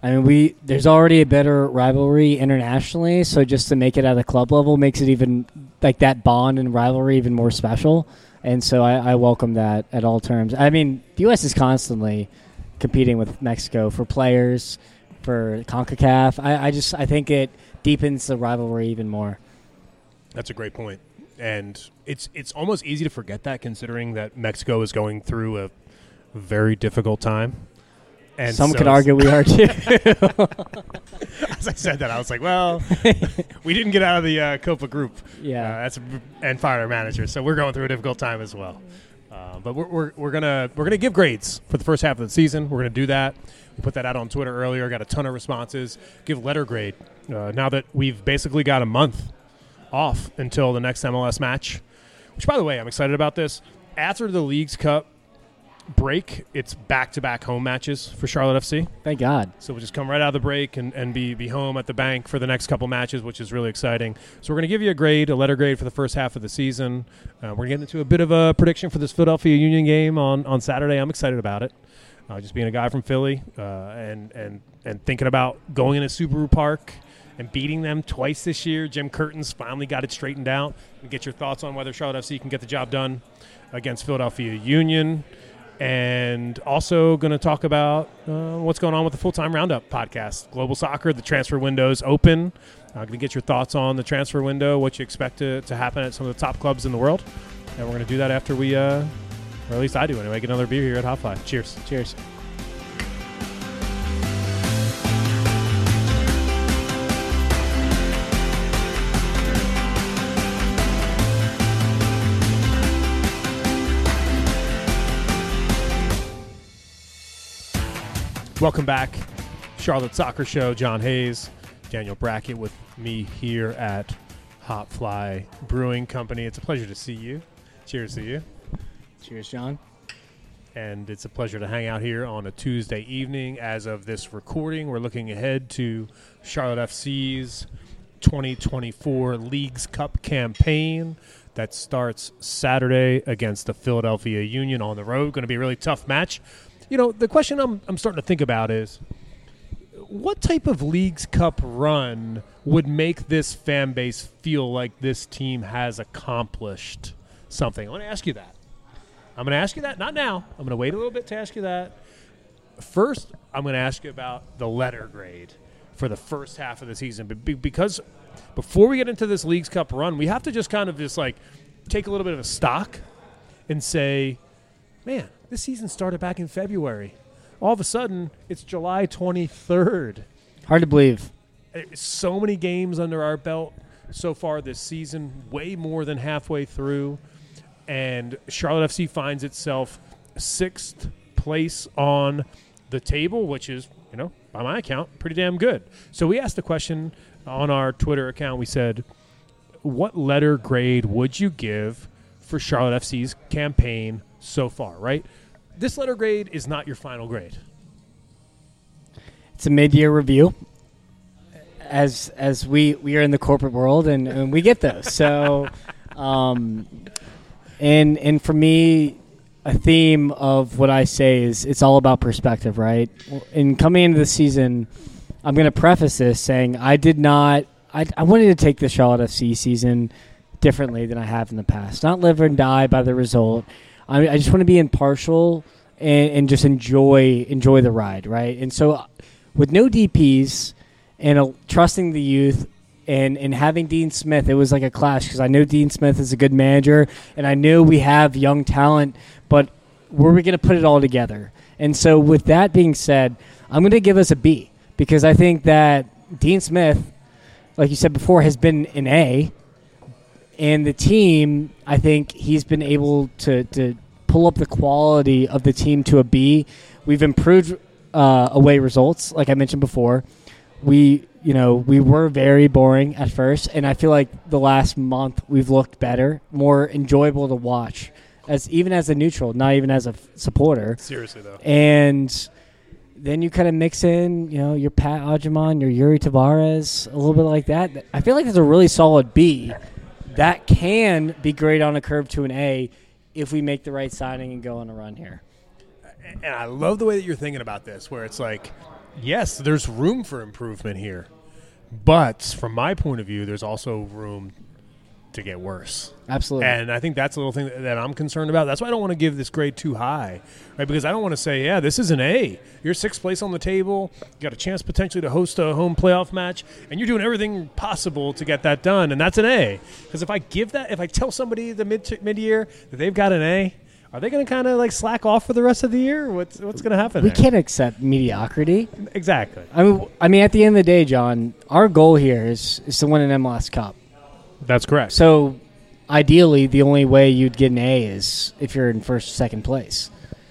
B: I mean, we there's already a better rivalry internationally, so just to make it at a club level makes it even like that bond and rivalry even more special. And so I, I welcome that at all terms. I mean, the U S is constantly competing with Mexico for players, for CONCACAF. I, I just I think it deepens the rivalry even more.
A: That's a great point. And it's it's almost easy to forget that, considering that Mexico is going through a very difficult time. And
B: some
A: so
B: could argue we are too.
A: As I said that, I was like, well, we didn't get out of the uh, Copa group.
B: Yeah,
A: uh, that's and fired our manager, so we're going through a difficult time as well. Uh, but we're, we're we're gonna we're gonna give grades for the first half of the season. We're gonna do that. We put that out on Twitter earlier. Got a ton of responses. Give letter grade. Uh, now that we've basically got a month off until the next M L S match, which, by the way, I'm excited about this. After the Leagues Cup break, it's back-to-back home matches for Charlotte F C.
B: Thank God.
A: So we'll just come right out of the break and, and be, be home at the bank for the next couple matches, which is really exciting. So we're going to give you a grade, a letter grade for the first half of the season. Uh, we're going to get into a bit of a prediction for this Philadelphia Union game on, on Saturday. I'm excited about it. Uh, just being a guy from Philly uh, and, and, and thinking about going into Subaru Park and beating them twice this year. Jim Curtin's finally got it straightened out. We get your thoughts on whether Charlotte F C can get the job done against Philadelphia Union. And also going to talk about uh, what's going on with the Full-Time Roundup podcast. Global Soccer, the transfer window's open. I'm uh, going to get your thoughts on the transfer window, what you expect to, to happen at some of the top clubs in the world. And we're going to do that after we, uh, or at least I do anyway, get another beer here at Hot Fly. Cheers.
B: Cheers.
A: Welcome back. Charlotte Soccer Show. John Hayes, Daniel Brackett with me here at Hot Fly Brewing Company. It's a pleasure to see you. Cheers to you.
B: Cheers, John.
A: And it's a pleasure to hang out here on a Tuesday evening. As of this recording, we're looking ahead to Charlotte F C's twenty twenty-four Leagues Cup campaign that starts Saturday against the Philadelphia Union on the road. Going to be a really tough match. You know, the question I'm I'm starting to think about is, what type of Leagues Cup run would make this fan base feel like this team has accomplished something? I want to ask you that. I'm going to ask you that. Not now. I'm going to wait a little bit to ask you that. First, I'm going to ask you about the letter grade for the first half of the season. Because before we get into this Leagues Cup run, we have to just kind of just like take a little bit of a stock and say, man, this season started back in February. All of a sudden, it's July twenty-third.
B: Hard to believe.
A: So many games under our belt so far this season, way more than halfway through. And Charlotte F C finds itself sixth place on the table, which is, you know, by my account, pretty damn good. So we asked the question on our Twitter account. We said, what letter grade would you give for Charlotte F C's campaign so far, right? This letter grade is not your final grade.
B: It's a mid-year review. As as we, we are in the corporate world, and, and we get those. So, um, and and for me, a theme of what I say is it's all about perspective, right? In coming into the season, I'm going to preface this saying I did not I, – I wanted to take the Charlotte F C season differently than I have in the past. Not live and die by the result. I, I just want to be impartial and, and just enjoy enjoy the ride, right? And so with no D Ps and a, trusting the youth and, and having Dean Smith, it was like a clash because I know Dean Smith is a good manager and I know we have young talent, but were we going to put it all together? And so with that being said, I'm going to give us a B because I think that Dean Smith, like you said before, has been an A. And the team, I think he's been able to, to pull up the quality of the team to a B. We've improved uh, away results, like I mentioned before. We, you know, we were very boring at first, and I feel like the last month we've looked better, more enjoyable to watch, as even as a neutral, not even as a f- supporter.
A: Seriously, though.
B: And then you kind of mix in, you know, your Pat Ajimon, your Yuri Tavares, a little bit like that. I feel like it's a really solid B. That can be great on a curve to an A if we make the right signing and go on a run here.
A: And I love the way that you're thinking about this, where it's like yes, there's room for improvement here. But from my point of view, there's also room to get worse.
B: Absolutely.
A: And I think that's a little thing that I'm concerned about. That's why I don't want to give this grade too high, right? Because I don't want to say, yeah, this is an A. You're sixth place on the table. You got a chance potentially to host a home playoff match, and you're doing everything possible to get that done, and that's an A. Because if I give that, if I tell somebody the mid mid-year that they've got an A, are they going to kind of like slack off for the rest of the year? What's what's going to happen
B: We
A: there?
B: can't accept mediocrity.
A: Exactly.
B: I mean, I mean, at the end of the day, John, our goal here is, is to win an M L S Cup.
A: That's correct.
B: So, ideally, the only way you'd get an A is if you're in first or second place.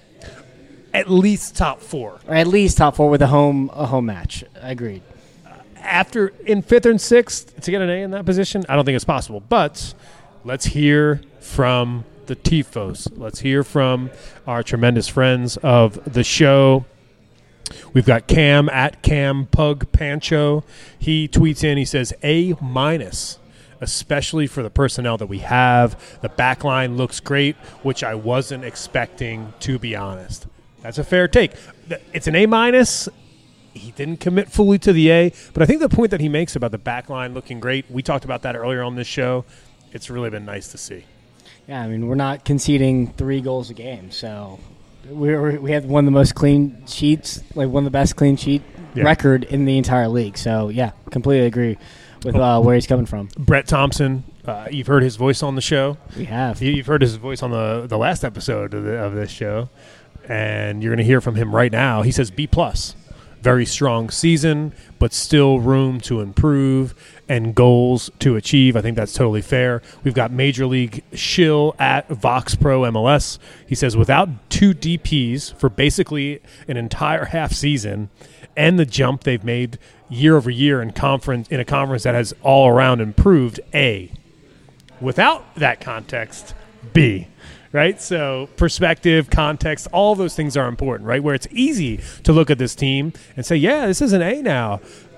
A: At least top four.
B: Or at least top four with a home a home match. Agreed.
A: After in fifth and sixth to get an A in that position, I don't think it's possible. But let's hear from the Tifos. Let's hear from our tremendous friends of the show. We've got Cam at Cam Pug Pancho. He tweets in, he says, A minus, especially for the personnel that we have. The back line looks great, which I wasn't expecting, to be honest. That's a fair take. It's an A minus. He didn't commit fully to the A, but I think the point that he makes about the back line looking great, we talked about that earlier on this show. It's really been nice to see.
B: Yeah, I mean, we're not conceding three goals a game, so we're, we have one of the most clean sheets, like one of the best clean sheet
A: Yeah.
B: record in the entire league. So, yeah, completely agree with uh, where he's coming from.
A: Brett Thompson, uh, you've heard his voice on the show.
B: We have.
A: You- You've heard his voice on the, the last episode of, the, of this show, and you're going to hear from him right now. He says B plus. Very strong season, but still room to improve and goals to achieve. I think that's totally fair. We've got Major League Shill at Vox Pro M L S. He says, without two D Ps for basically an entire half season and the jump they've made year over year in conference in a conference that has all around improved, A. Without that context, B. Right? So perspective, context, all those things are important, right? Where it's easy to look at this team and say, yeah, this is an A now.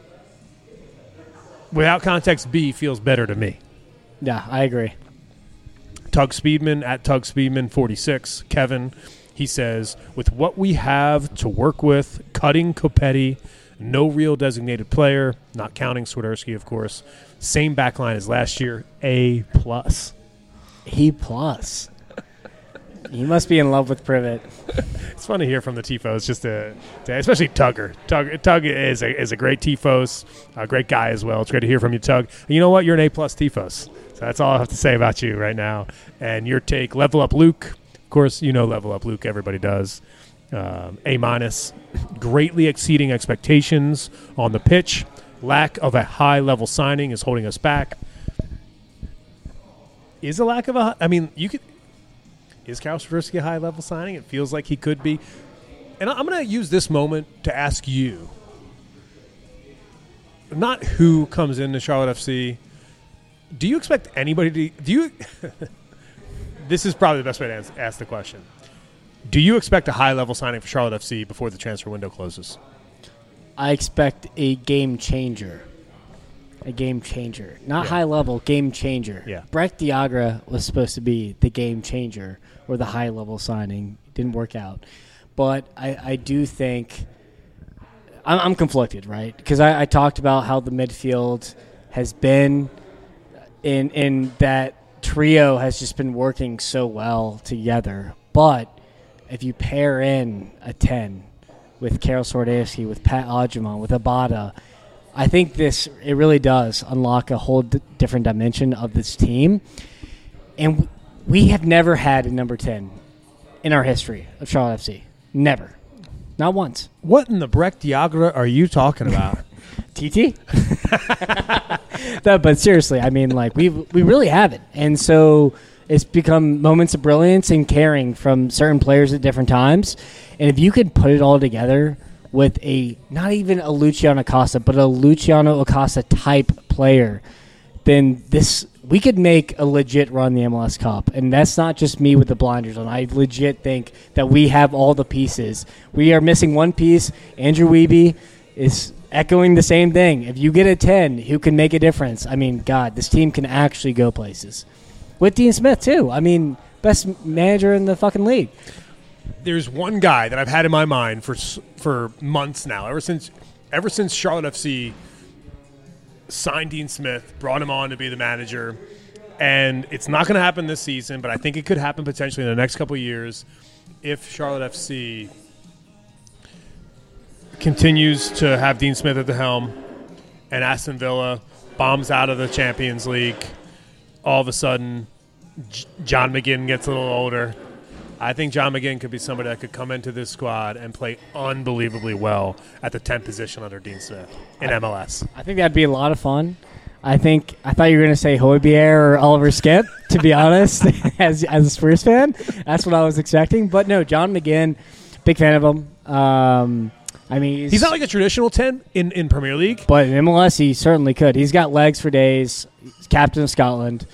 A: Without context, B feels better to me.
B: Yeah, I agree.
A: Tug Speedman at Tug Speedman forty-six. Kevin, he says, with what we have to work with, cutting Copetti, no real designated player, not counting Swiderski, of course, same back line as last year, A plus.
B: A plus. He must be in love with Privet.
A: It's fun to hear from the Tifos, just to, to especially Tugger. Tug, Tug is a is a great Tifos, a great guy as well. It's great to hear from you, Tug. And you know what? You're an A plus Tifos. So that's all I have to say about you right now. And your take, Level Up Luke. Of course, you know Level Up Luke. Everybody does. Um, A minus, greatly exceeding expectations on the pitch. Lack of a high level signing is holding us back. Is a lack of a? I mean, you could. Is Kyle Swiderski a high-level signing? It feels like he could be. And I'm going to use this moment to ask you, not who comes into Charlotte F C. Do you expect anybody to – do you – this is probably the best way to ask, ask the question. Do you expect a high-level signing for Charlotte F C before the transfer window closes?
B: I expect a game changer. A game changer. Not
A: Yeah.
B: high level, game changer.
A: Yeah.
B: Breck Diagra was supposed to be the game changer or the high level signing. Didn't work out. But I, I do think I'm, I'm conflicted, right? Because I, I talked about how the midfield has been in in that trio has just been working so well together. But if you pair in a ten with Karol Swiderski, with Pat Odjamon, with Abada, I think this it really does unlock a whole d- different dimension of this team. And w- we have never had a number ten in our history of Charlotte F C. Never. Not once.
A: What in the Breck Diagra are you talking about?
B: T T? No, but seriously, I mean, like, we we really haven't. And so it's become moments of brilliance and caring from certain players at different times. And if you could put it all together with a, not even a Luciano Acosta, but a Luciano Acosta type player, then this we could make a legit run in the M L S Cup. And that's not just me with the blinders on. I legit think that we have all the pieces. We are missing one piece. Andrew Wiebe is echoing the same thing. If you get a ten, who can make a difference? I mean, God, this team can actually go places. With Dean Smith, too. I mean, best manager in the fucking league.
A: there's one guy that I've had in my mind for for months now, ever since ever since Charlotte F C signed Dean Smith, brought him on to be the manager, and it's not going to happen this season, but I think it could happen potentially in the next couple of years if Charlotte F C continues to have Dean Smith at the helm and Aston Villa bombs out of the Champions League. All of a sudden, J- John McGinn gets a little older. I think John McGinn could be somebody that could come into this squad and play unbelievably well at the tenth position under Dean Smith in
B: I,
A: M L S.
B: I think that'd be a lot of fun. I think I thought you were going to say Højbjerg or Oliver Skip, to be honest, as as a Spurs fan. That's what I was expecting. But no, John McGinn, big fan of him. Um, I mean, he's,
A: he's not like a traditional ten in, in Premier League.
B: But in M L S, he certainly could. He's got legs for days. He's captain of Scotland.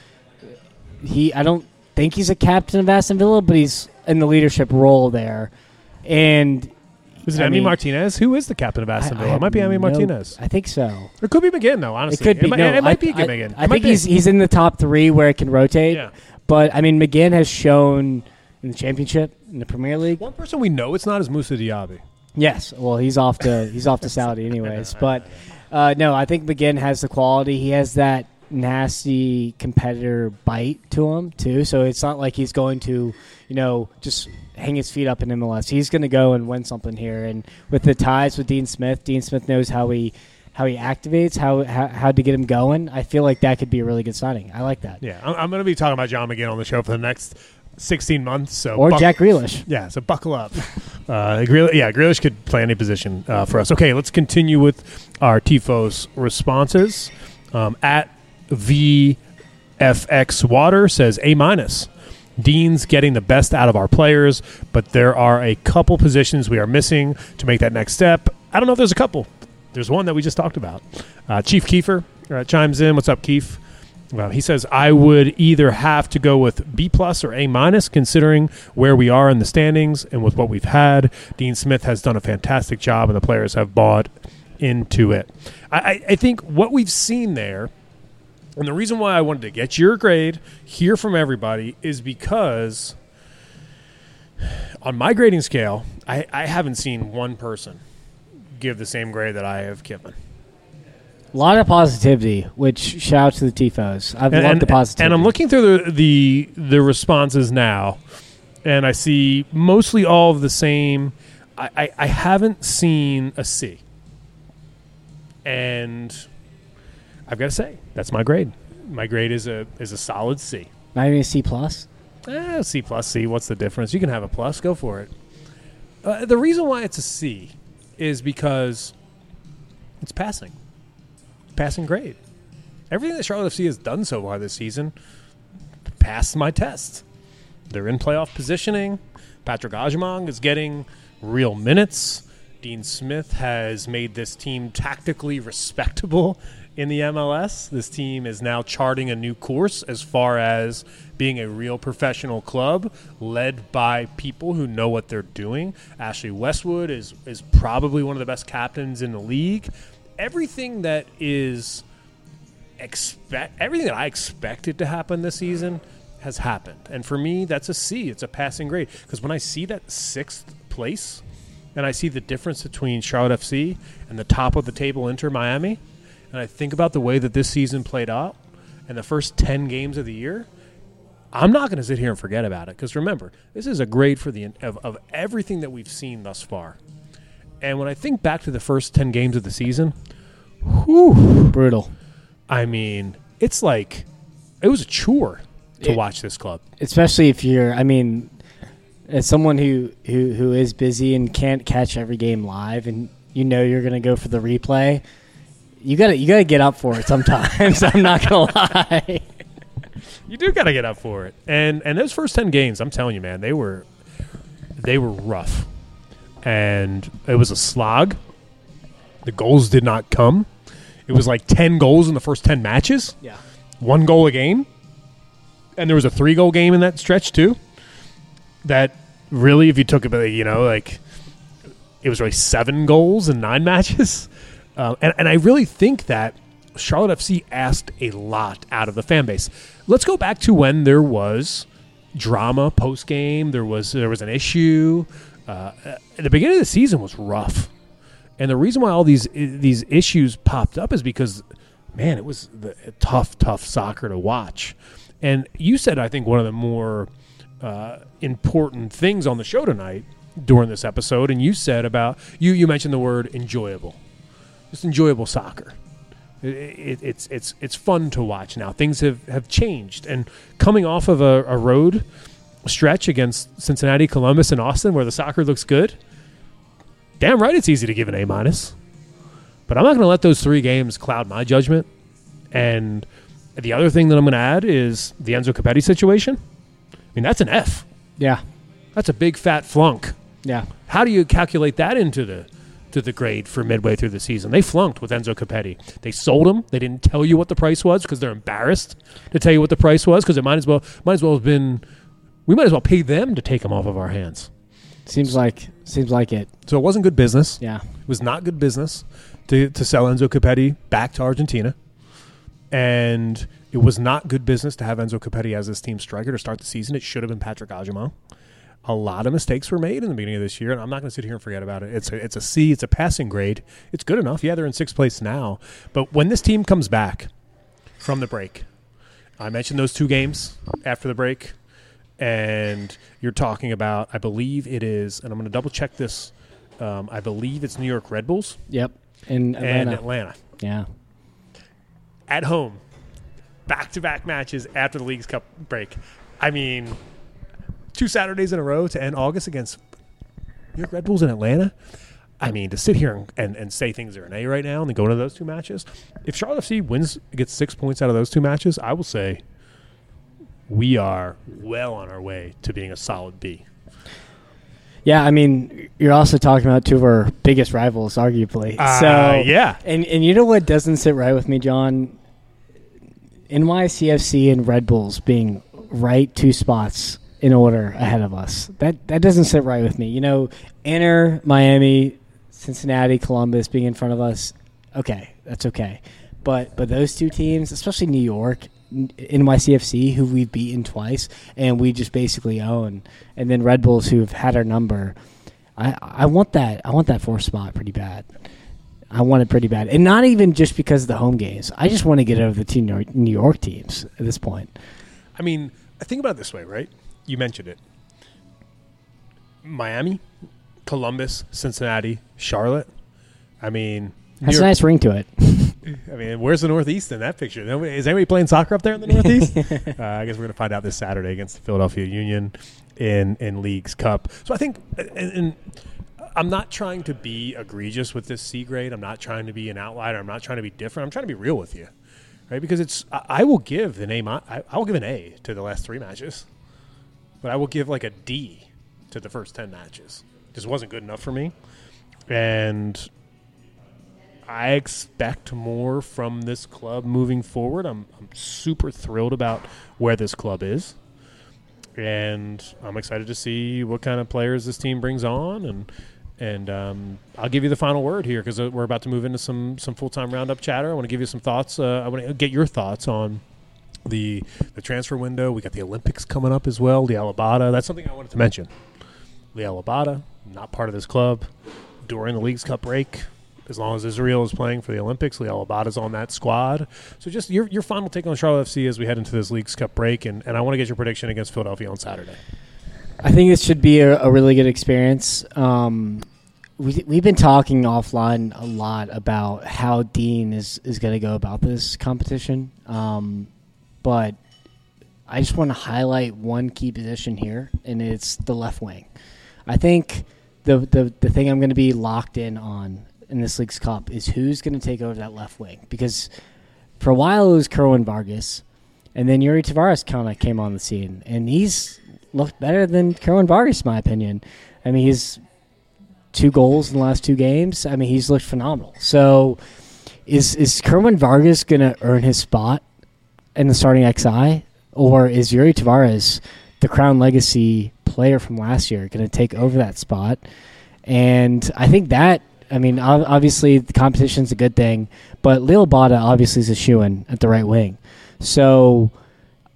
B: He, I don't think he's a captain of Aston Villa, but he's in the leadership role there. And
A: was it
B: I
A: Emi
B: mean,
A: Martinez? Who is the captain of Aston
B: I- I
A: Villa? It might be
B: have
A: Emi
B: no-
A: Martinez.
B: I think so.
A: It could be McGinn, though, honestly.
B: It could be.
A: It, might-
B: no,
A: it might
B: I,
A: be
B: I,
A: McGinn.
B: I
A: It might
B: think
A: be.
B: he's he's in the top three where it can rotate.
A: Yeah.
B: But, I mean, McGinn has shown in the Championship, in the Premier League.
A: One person we know it's not is Moussa Diaby.
B: Yes. Well, he's off to he's off to Saudi anyways. But, uh, no, I think McGinn has the quality. He has that nasty competitor bite to him, too. So it's not like he's going to, you know, just hang his feet up in M L S. He's going to go and win something here. And with the ties with Dean Smith, Dean Smith knows how he how he activates, how, how how to get him going. I feel like that could be a really good signing. I like that.
A: Yeah, I'm, I'm going to be talking about John McGinn on the show for the next sixteen months. So
B: Or
A: buck-
B: Jack Grealish.
A: Yeah, so buckle up. uh, Grealish, yeah, Grealish could play any position uh, for us. Okay, let's continue with our Tifos responses. Um, at V F X Water says A minus. Dean's getting the best out of our players, but there are a couple positions we are missing to make that next step. I don't know if there's a couple. There's one that we just talked about. Uh, Chief Kiefer uh, chimes in. What's up, Keef? Well, he says, I would either have to go with B plus or A minus, considering where we are in the standings and with what we've had. Dean Smith has done a fantastic job, and the players have bought into it. I, I, I think what we've seen there, and the reason why I wanted to get your grade, hear from everybody, is because on my grading scale, I, I haven't seen one person give the same grade that I have given.
B: A lot of positivity, which shout out to the Tifos. I've
A: And,
B: loved
A: and,
B: the positivity.
A: and I'm looking through the, the the responses now, and I see mostly all of the same. I, I, I haven't seen a C. And I've got to say, that's my grade. My grade is a is a solid C.
B: Not even a C plus.
A: Eh, C plus C. What's the difference? You can have a plus. Go for it. Uh, the reason why it's a C is because it's passing. Passing grade. Everything that Charlotte F C has done so far this season passed my test. They're in playoff positioning. Patrick Agyemang is getting real minutes. Dean Smith has made this team tactically respectable in the M L S. This team is now charting a new course as far as being a real professional club led by people who know what they're doing. Ashley Westwood is is probably one of the best captains in the league. Everything that is expect everything that I expected to happen this season has happened. And for me, that's a C. It's a passing grade. Because when I see that sixth place and I see the difference between Charlotte F C and the top of the table Inter Miami, and I think about the way that this season played out and the first ten games of the year, I'm not going to sit here and forget about it. Because remember, this is a grade for the of, of everything that we've seen thus far. And when I think back to the first ten games of the season, whew,
B: Brutal.
A: I mean, it's like it was a chore to
B: It-
A: watch this club.
B: Especially if you're, I mean, as someone who, who, who is busy and can't catch every game live and you know you're going to go for the replay, you got to you gotta get up for it sometimes. I'm not going to lie.
A: You do got to get up for it. And and those first ten games, I'm telling you, man, they were they were rough. And it was a slog. The goals did not come. It was like ten goals in the first ten matches.
B: Yeah.
A: One goal a game. And there was a three-goal game in that stretch, too. That really, if you took it, you know, like, it was really seven goals in nine matches. Uh, and, and I really think that Charlotte F C asked a lot out of the fan base. Let's go back to when there was drama post game. There was there was an issue. Uh, at the beginning of the season was rough, and the reason why all these these issues popped up is because, man, it was the, tough, tough soccer to watch. And you said, I think, one of the more uh, important things on the show tonight during this episode, and you said about you you mentioned the word enjoyable, just enjoyable soccer. It, it, it's it's it's fun to watch now. Things have, have changed, and coming off of a, a road stretch against Cincinnati, Columbus, and Austin, where the soccer looks good, damn right it's easy to give an A minus. But I'm not going to let those three games cloud my judgment. And the other thing that I'm going to add is the Enzo Copetti situation. I mean, that's an F.
B: Yeah,
A: that's a big fat flunk.
B: Yeah.
A: How do you calculate that into the to the grade for midway through the season? They flunked with Enzo Copetti. They sold him. They didn't tell you what the price was because they're embarrassed to tell you what the price was because it might as well might as well have been. We might as well pay them to take him off of our hands.
B: Seems like seems like it.
A: So it wasn't good business.
B: Yeah,
A: it was not good business to to sell Enzo Copetti back to Argentina, and it was not good business to have Enzo Copetti as this team striker to start the season. It should have been Patrick Agyemang. A lot of mistakes were made in the beginning of this year, and I'm not going to sit here and forget about it. It's a, it's a C. It's a passing grade. It's good enough. Yeah, they're in sixth place now. But when this team comes back from the break, I mentioned those two games after the break, and you're talking about, I believe it is, and I'm going to double-check this, um, I believe it's New York Red Bulls.
B: Yep, in Atlanta.
A: And Atlanta.
B: Yeah.
A: At home, back-to-back matches after the League's Cup break. I mean, two Saturdays in a row to end August against New York Red Bulls in Atlanta. I mean, to sit here and, and, and say things are an A right now and then go into those two matches. If Charlotte F C wins, gets six points out of those two matches, I will say we are well on our way to being a solid B.
B: Yeah, I mean, you're also talking about two of our biggest rivals, arguably.
A: Uh,
B: so
A: yeah.
B: And, and you know what doesn't sit right with me, John? N Y C F C and Red Bulls being right two spots in order ahead of us. That that doesn't sit right with me. You know, Inter, Miami, Cincinnati, Columbus being in front of us, okay, that's okay. But but those two teams, especially New York, N Y C F C, who we've beaten twice, and we just basically own, and then Red Bulls, who've had our number, I, I want that I want that fourth spot pretty bad. I want it pretty bad. And not even just because of the home games. I just want to get over the two New York teams at this point.
A: I mean, think about it this way, right? You mentioned it. Miami, Columbus, Cincinnati, Charlotte. I mean,
B: that's a nice ring to it.
A: I mean, where's the Northeast in that picture? Is anybody playing soccer up there in the Northeast? uh, I guess we're going to find out this Saturday against the Philadelphia Union in in League's Cup. So I think, and, and I'm not trying to be egregious with this C grade. I'm not trying to be an outlier. I'm not trying to be different. I'm trying to be real with you, right? Because it's I, I will give an A. I, I will give an A to the last three matches, but I will give like a D to the first ten matches. Just wasn't good enough for me, and I expect more from this club moving forward. I'm, I'm super thrilled about where this club is, and I'm excited to see what kind of players this team brings on. And and um, I'll give you the final word here because we're about to move into some some full time roundup chatter. I want to give you some thoughts. Uh, I want to get your thoughts on the the transfer window. We got the Olympics coming up as well. Liel Abada. That's something I wanted to mention. Liel Abada, not part of this club during the League's Cup break. As long as Israel is playing for the Olympics, Liel Abada's on that squad. So just your your final take on Charlotte F C as we head into this League's Cup break, and, and I want to get your prediction against Philadelphia on Saturday.
B: I think this should be a, a really good experience. Um, we, we've been talking offline a lot about how Dean is, is going to go about this competition, um, but I just want to highlight one key position here, and it's the left wing. I think the the, the thing I'm going to be locked in on in this League's Cup is who's going to take over that left wing. Because for a while it was Kerwin Vargas, and then Yuri Tavares kind of came on the scene, and he's looked better than Kerwin Vargas, in my opinion. I mean, he's two goals in the last two games. I mean, he's looked phenomenal. So is is Kerwin Vargas going to earn his spot in the starting X I, or is Yuri Tavares, the Crown Legacy player from last year, going to take over that spot? And I think that, I mean, obviously the competition's a good thing, but Liel Abada obviously is a shoo-in at the right wing. So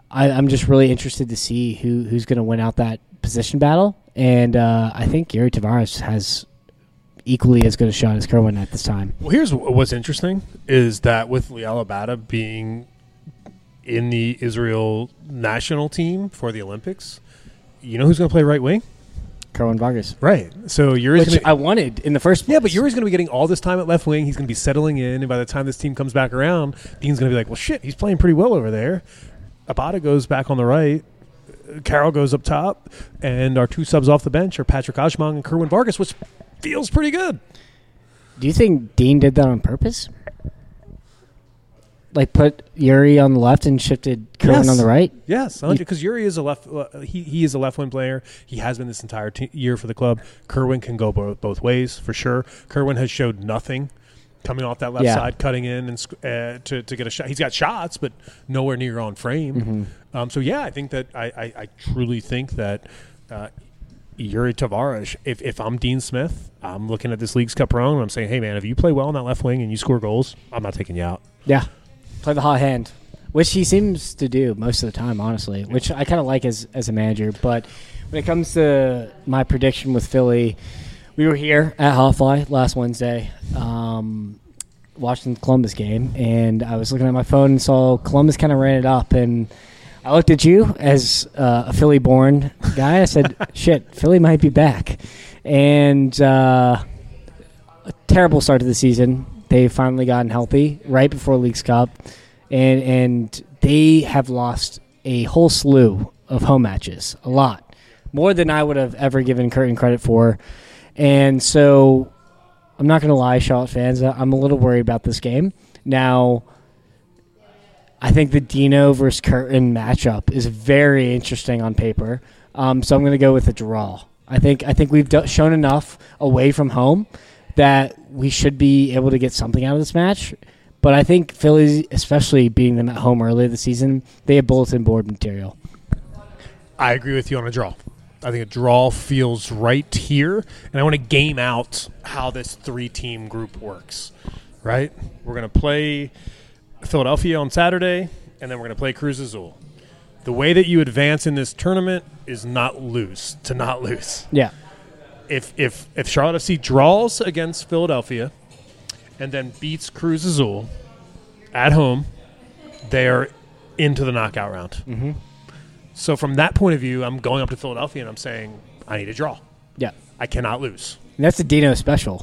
B: I, I'm just really interested to see who who's going to win out that position battle. And uh, I think Yuri Tavares has equally as good a shot as Kerwin at this time.
A: Well, here's what's interesting is that with Liel Abada being in the Israel national team for the Olympics, you know who's going to play right wing?
B: Kerwin Vargas.
A: Right. So Yuri's
B: Which
A: gonna,
B: I wanted in the first place.
A: Yeah, but Yuri's going to be getting all this time at left wing. He's going to be settling in, and by the time this team comes back around, Dean's going to be like, well, shit, he's playing pretty well over there. Abada goes back on the right. Carroll goes up top, and our two subs off the bench are Patrick Ajmang and Kerwin Vargas, which feels pretty good.
B: Do you think Dean did that on purpose? Like put Yuri on the left and shifted Kerwin
A: Yes.
B: on the right?
A: Yes, because Yuri is a left. Uh, he he is a left wing player. He has been this entire te- year for the club. Kerwin can go both, both ways for sure. Kerwin has showed nothing coming off that left
B: Yeah.
A: side, cutting in and sc- uh, to to get a shot. He's got shots, but nowhere near on frame.
B: Mm-hmm.
A: Um, so yeah, I think that I I, I truly think that. Uh, Yuri Tavares, if, if I'm Dean Smith, I'm looking at this Leagues Cup run and I'm saying, hey, man, if you play well on that left wing and you score goals, I'm not taking you out.
B: Yeah. Play the hot hand, which he seems to do most of the time, honestly, which I kind of like as, as a manager. But when it comes to my prediction with Philly, we were here at Hotfly last Wednesday um, watching the Columbus game, and I was looking at my phone and saw Columbus kind of ran it up, and I looked at you as uh, a Philly-born guy. I said, shit, Philly might be back. And uh, a terrible start to the season. They've finally gotten healthy right before Leagues Cup. And, and they have lost a whole slew of home matches, a lot. More than I would have ever given Curtin credit for. And so I'm not going to lie, Charlotte fans, I'm a little worried about this game. Now, I think the Dino versus Curtin matchup is very interesting on paper. Um, so I'm going to go with a draw. I think I think we've do- shown enough away from home that we should be able to get something out of this match. But I think Philly, especially beating them at home earlier this season, they have bulletin board material.
A: I agree with you on a draw. I think a draw feels right here, and I want to game out how this three-team group works, right? We're going to play Philadelphia on Saturday, and then we're going to play Cruz Azul. The way that you advance in this tournament is not lose, to not lose.
B: Yeah.
A: If if if Charlotte F C draws against Philadelphia and then beats Cruz Azul at home, they are into the knockout round.
B: Mm-hmm.
A: So from that point of view, I'm going up to Philadelphia and I'm saying, I need a draw.
B: Yeah.
A: I cannot lose.
B: And that's a Dino special.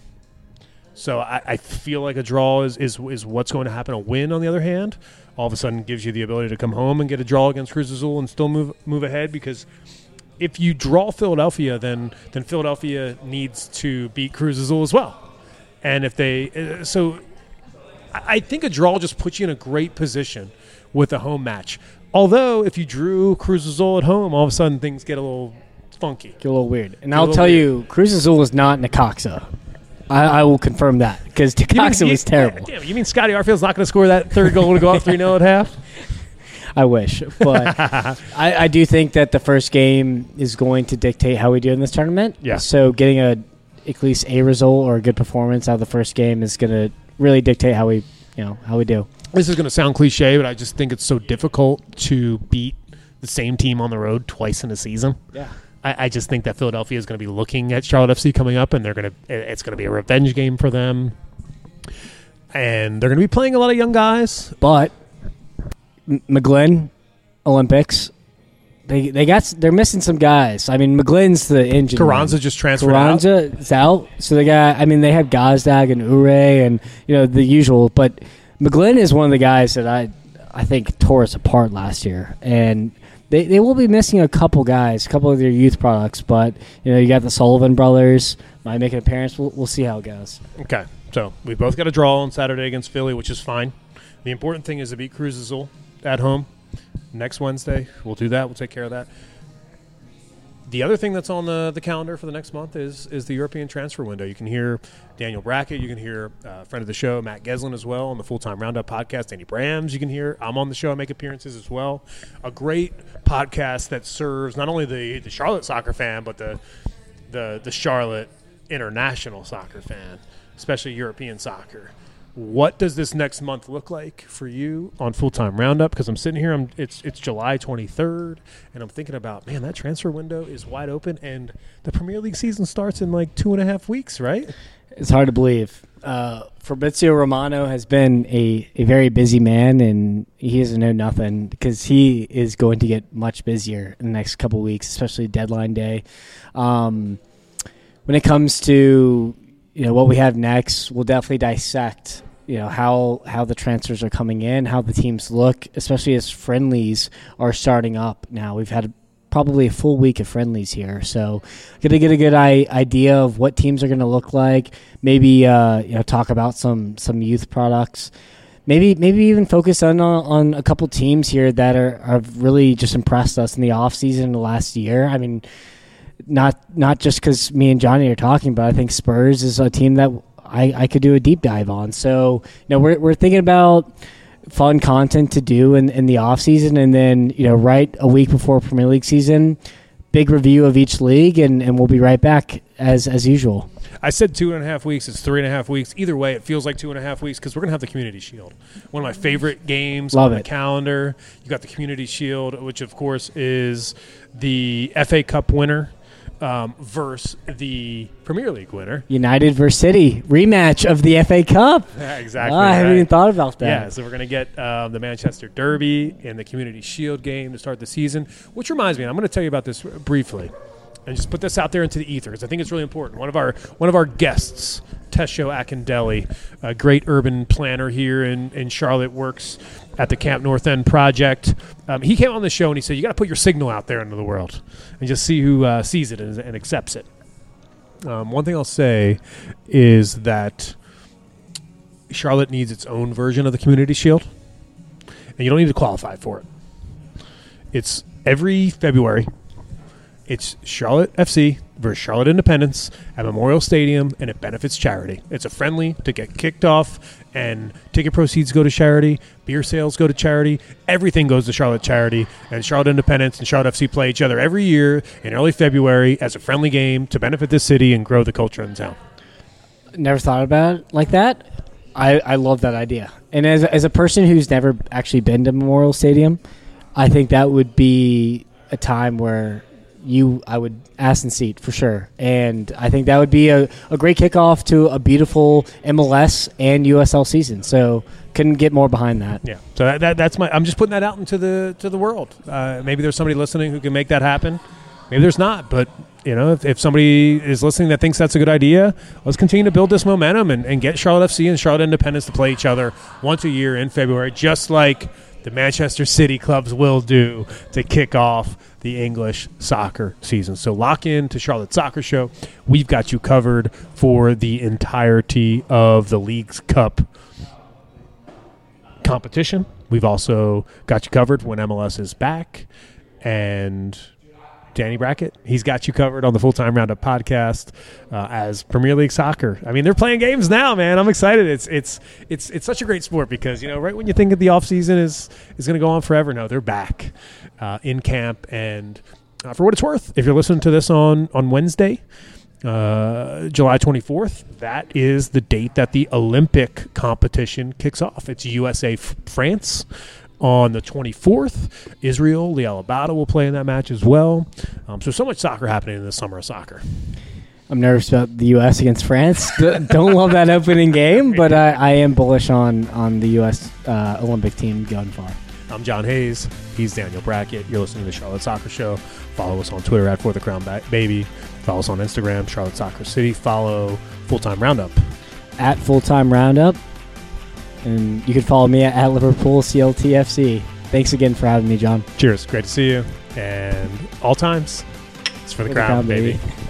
A: So I, I feel like a draw is, is is what's going to happen. A win, on the other hand, all of a sudden gives you the ability to come home and get a draw against Cruz Azul and still move move ahead, because if you draw Philadelphia, then then Philadelphia needs to beat Cruz Azul as well. And if they uh, – so I, I think a draw just puts you in a great position with a home match. Although if you drew Cruz Azul at home, all of a sudden things get a little funky.
B: Get a little weird. And
A: Get a
B: I'll
A: little
B: tell
A: weird.
B: you, Cruz Azul is not Necaxa. I, I will confirm that because Necaxa was terrible.
A: Damn, you mean Scotty Arfield's not going to score that third goal to go up three nil at half?
B: I wish. But I, I do think that the first game is going to dictate how we do in this tournament.
A: Yeah.
B: So getting a at least a result or a good performance out of the first game is going to really dictate how we, you know, how we do.
A: This is going to sound cliche, but I just think it's so difficult to beat the same team on the road twice in a season.
B: Yeah.
A: I, I just think that Philadelphia is going to be looking at Charlotte F C coming up, and they're going to. It's going to be a revenge game for them, and they're going to be playing a lot of young guys.
B: But M- McGlynn, Olympics, they they got they're missing some guys. I mean, McGlynn's the engine.
A: Carranza just transferred out.
B: Carranza is out, so they got. I mean, they have Gazdag and Ure and you know the usual, but McGlynn is one of the guys that I I think tore us apart last year, and they they will be missing a couple guys, a couple of their youth products, but you know you got the Sullivan brothers might make an appearance. We'll we'll see how it goes.
A: Okay, so we both got a draw on Saturday against Philly, which is fine. The important thing is to beat Cruz Azul at home next Wednesday. We'll do that. We'll take care of that. The other thing that's on the, the calendar for the next month is is the European transfer window. You can hear Daniel Brackett. You can hear a uh, friend of the show, Matt Geslin, as well on the Full-Time Roundup podcast. Danny Brams, you can hear. I'm on the show. I make appearances as well. A great podcast that serves not only the, the Charlotte soccer fan, but the, the, the Charlotte international soccer fan, especially European soccer. what does this next month look like for you on Full-Time Roundup? Because I'm sitting here, I'm it's it's July twenty-third, and I'm thinking about, man, that transfer window is wide open, and the Premier League season starts in like two and a half weeks, right?
B: It's hard to believe. Uh, Fabrizio Romano has been a, a very busy man, and he doesn't know nothing because he is going to get much busier in the next couple of weeks, especially deadline day. Um, when it comes to you know what we have next, we'll definitely dissect you know how how the transfers are coming in, how the teams look, especially as friendlies are starting up now. We've had probably a full week of friendlies here, so going to get a good I- idea of what teams are going to look like. Maybe uh, you know talk about some some youth products. Maybe maybe even focus on on a couple teams here that are have really just impressed us in the off season the last year. I mean, not not just because me and Johnny are talking, but I think Spurs is a team that I, I could do a deep dive on. So you know we're we're thinking about fun content to do in, in the off season, and then you know right a week before Premier League season, big review of each league, and, and we'll be right back as as usual.
A: I said two and a half weeks. It's three and a half weeks. Either way, it feels like two and a half weeks because we're going to have the Community Shield. One of my favorite games
B: Love
A: on
B: it.
A: the calendar. You got the Community Shield, which, of course, is the F A Cup winner um, versus the Premier League winner.
B: United versus City, rematch of the F A Cup.
A: Yeah, exactly.
B: Oh, I haven't
A: right.
B: even thought about that.
A: Yeah, so we're going to get um, the Manchester Derby and the Community Shield game to start the season, which reminds me, and I'm going to tell you about this briefly. And just put this out there into the ether because I think it's really important. One of our one of our guests, Tesho Akindele, a great urban planner here in, in Charlotte, works at the Camp North End project. Um, he came on the show and he said, you got to put your signal out there into the world and just see who uh, sees it and, and accepts it. Um, one thing I'll say is that Charlotte needs its own version of the Community Shield, and you don't need to qualify for it. It's every February. It's Charlotte F C versus Charlotte Independence at Memorial Stadium, and it benefits charity. It's a friendly to get kicked off, and ticket proceeds go to charity. Beer sales go to charity. Everything goes to Charlotte charity, and Charlotte Independence and Charlotte F C play each other every year in early February as a friendly game to benefit this city and grow the culture in town.
B: Never thought about it like that. I, I love that idea. And as, as a person who's never actually been to Memorial Stadium, I think that would be a time where you I would ass and seat for sure. And I think that would be a, a great kickoff to a beautiful M L S and U S L season. So couldn't get more behind that.
A: Yeah. So that, that that's my I'm just putting that out into the to the world. Uh, maybe there's somebody listening who can make that happen. Maybe there's not, but you know, if, if somebody is listening that thinks that's a good idea, let's continue to build this momentum and, and get Charlotte F C and Charlotte Independence to play each other once a year in February, just like the Manchester City clubs will do to kick off the English soccer season. So lock in to Charlotte Soccer Show. We've got you covered for the entirety of the League's Cup competition. We've also got you covered when M L S is back. And Danny Brackett, he's got you covered on the Full-Time Roundup podcast uh, as Premier League Soccer. I mean, they're playing games now, man. I'm excited. It's it's it's it's such a great sport because, you know, right when you think that the offseason is, is going to go on forever, no, they're back uh, in camp. And uh, for what it's worth, if you're listening to this on, on Wednesday, uh, July twenty-fourth, that is the date that the Olympic competition kicks off. It's U S A F- France. On the twenty-fourth, Israel, Liel Abada will play in that match as well. Um, so, so much soccer happening in the summer of soccer.
B: I'm nervous about the U S against France. Don't love that opening game, but I, I am bullish on, on the U S uh, Olympic team going far.
A: I'm John Hayes. He's Daniel Brackett. You're listening to the Charlotte Soccer Show. Follow us on Twitter at For the Crown Baby. Follow us on Instagram, Charlotte Soccer City. Follow Full-Time Roundup.
B: At Full-Time Roundup. And you can follow me at, at Liverpool C L T F C. Thanks again for having me, John.
A: Cheers. Great to see you. And all times, it's for the, for the crown, crown, baby. baby.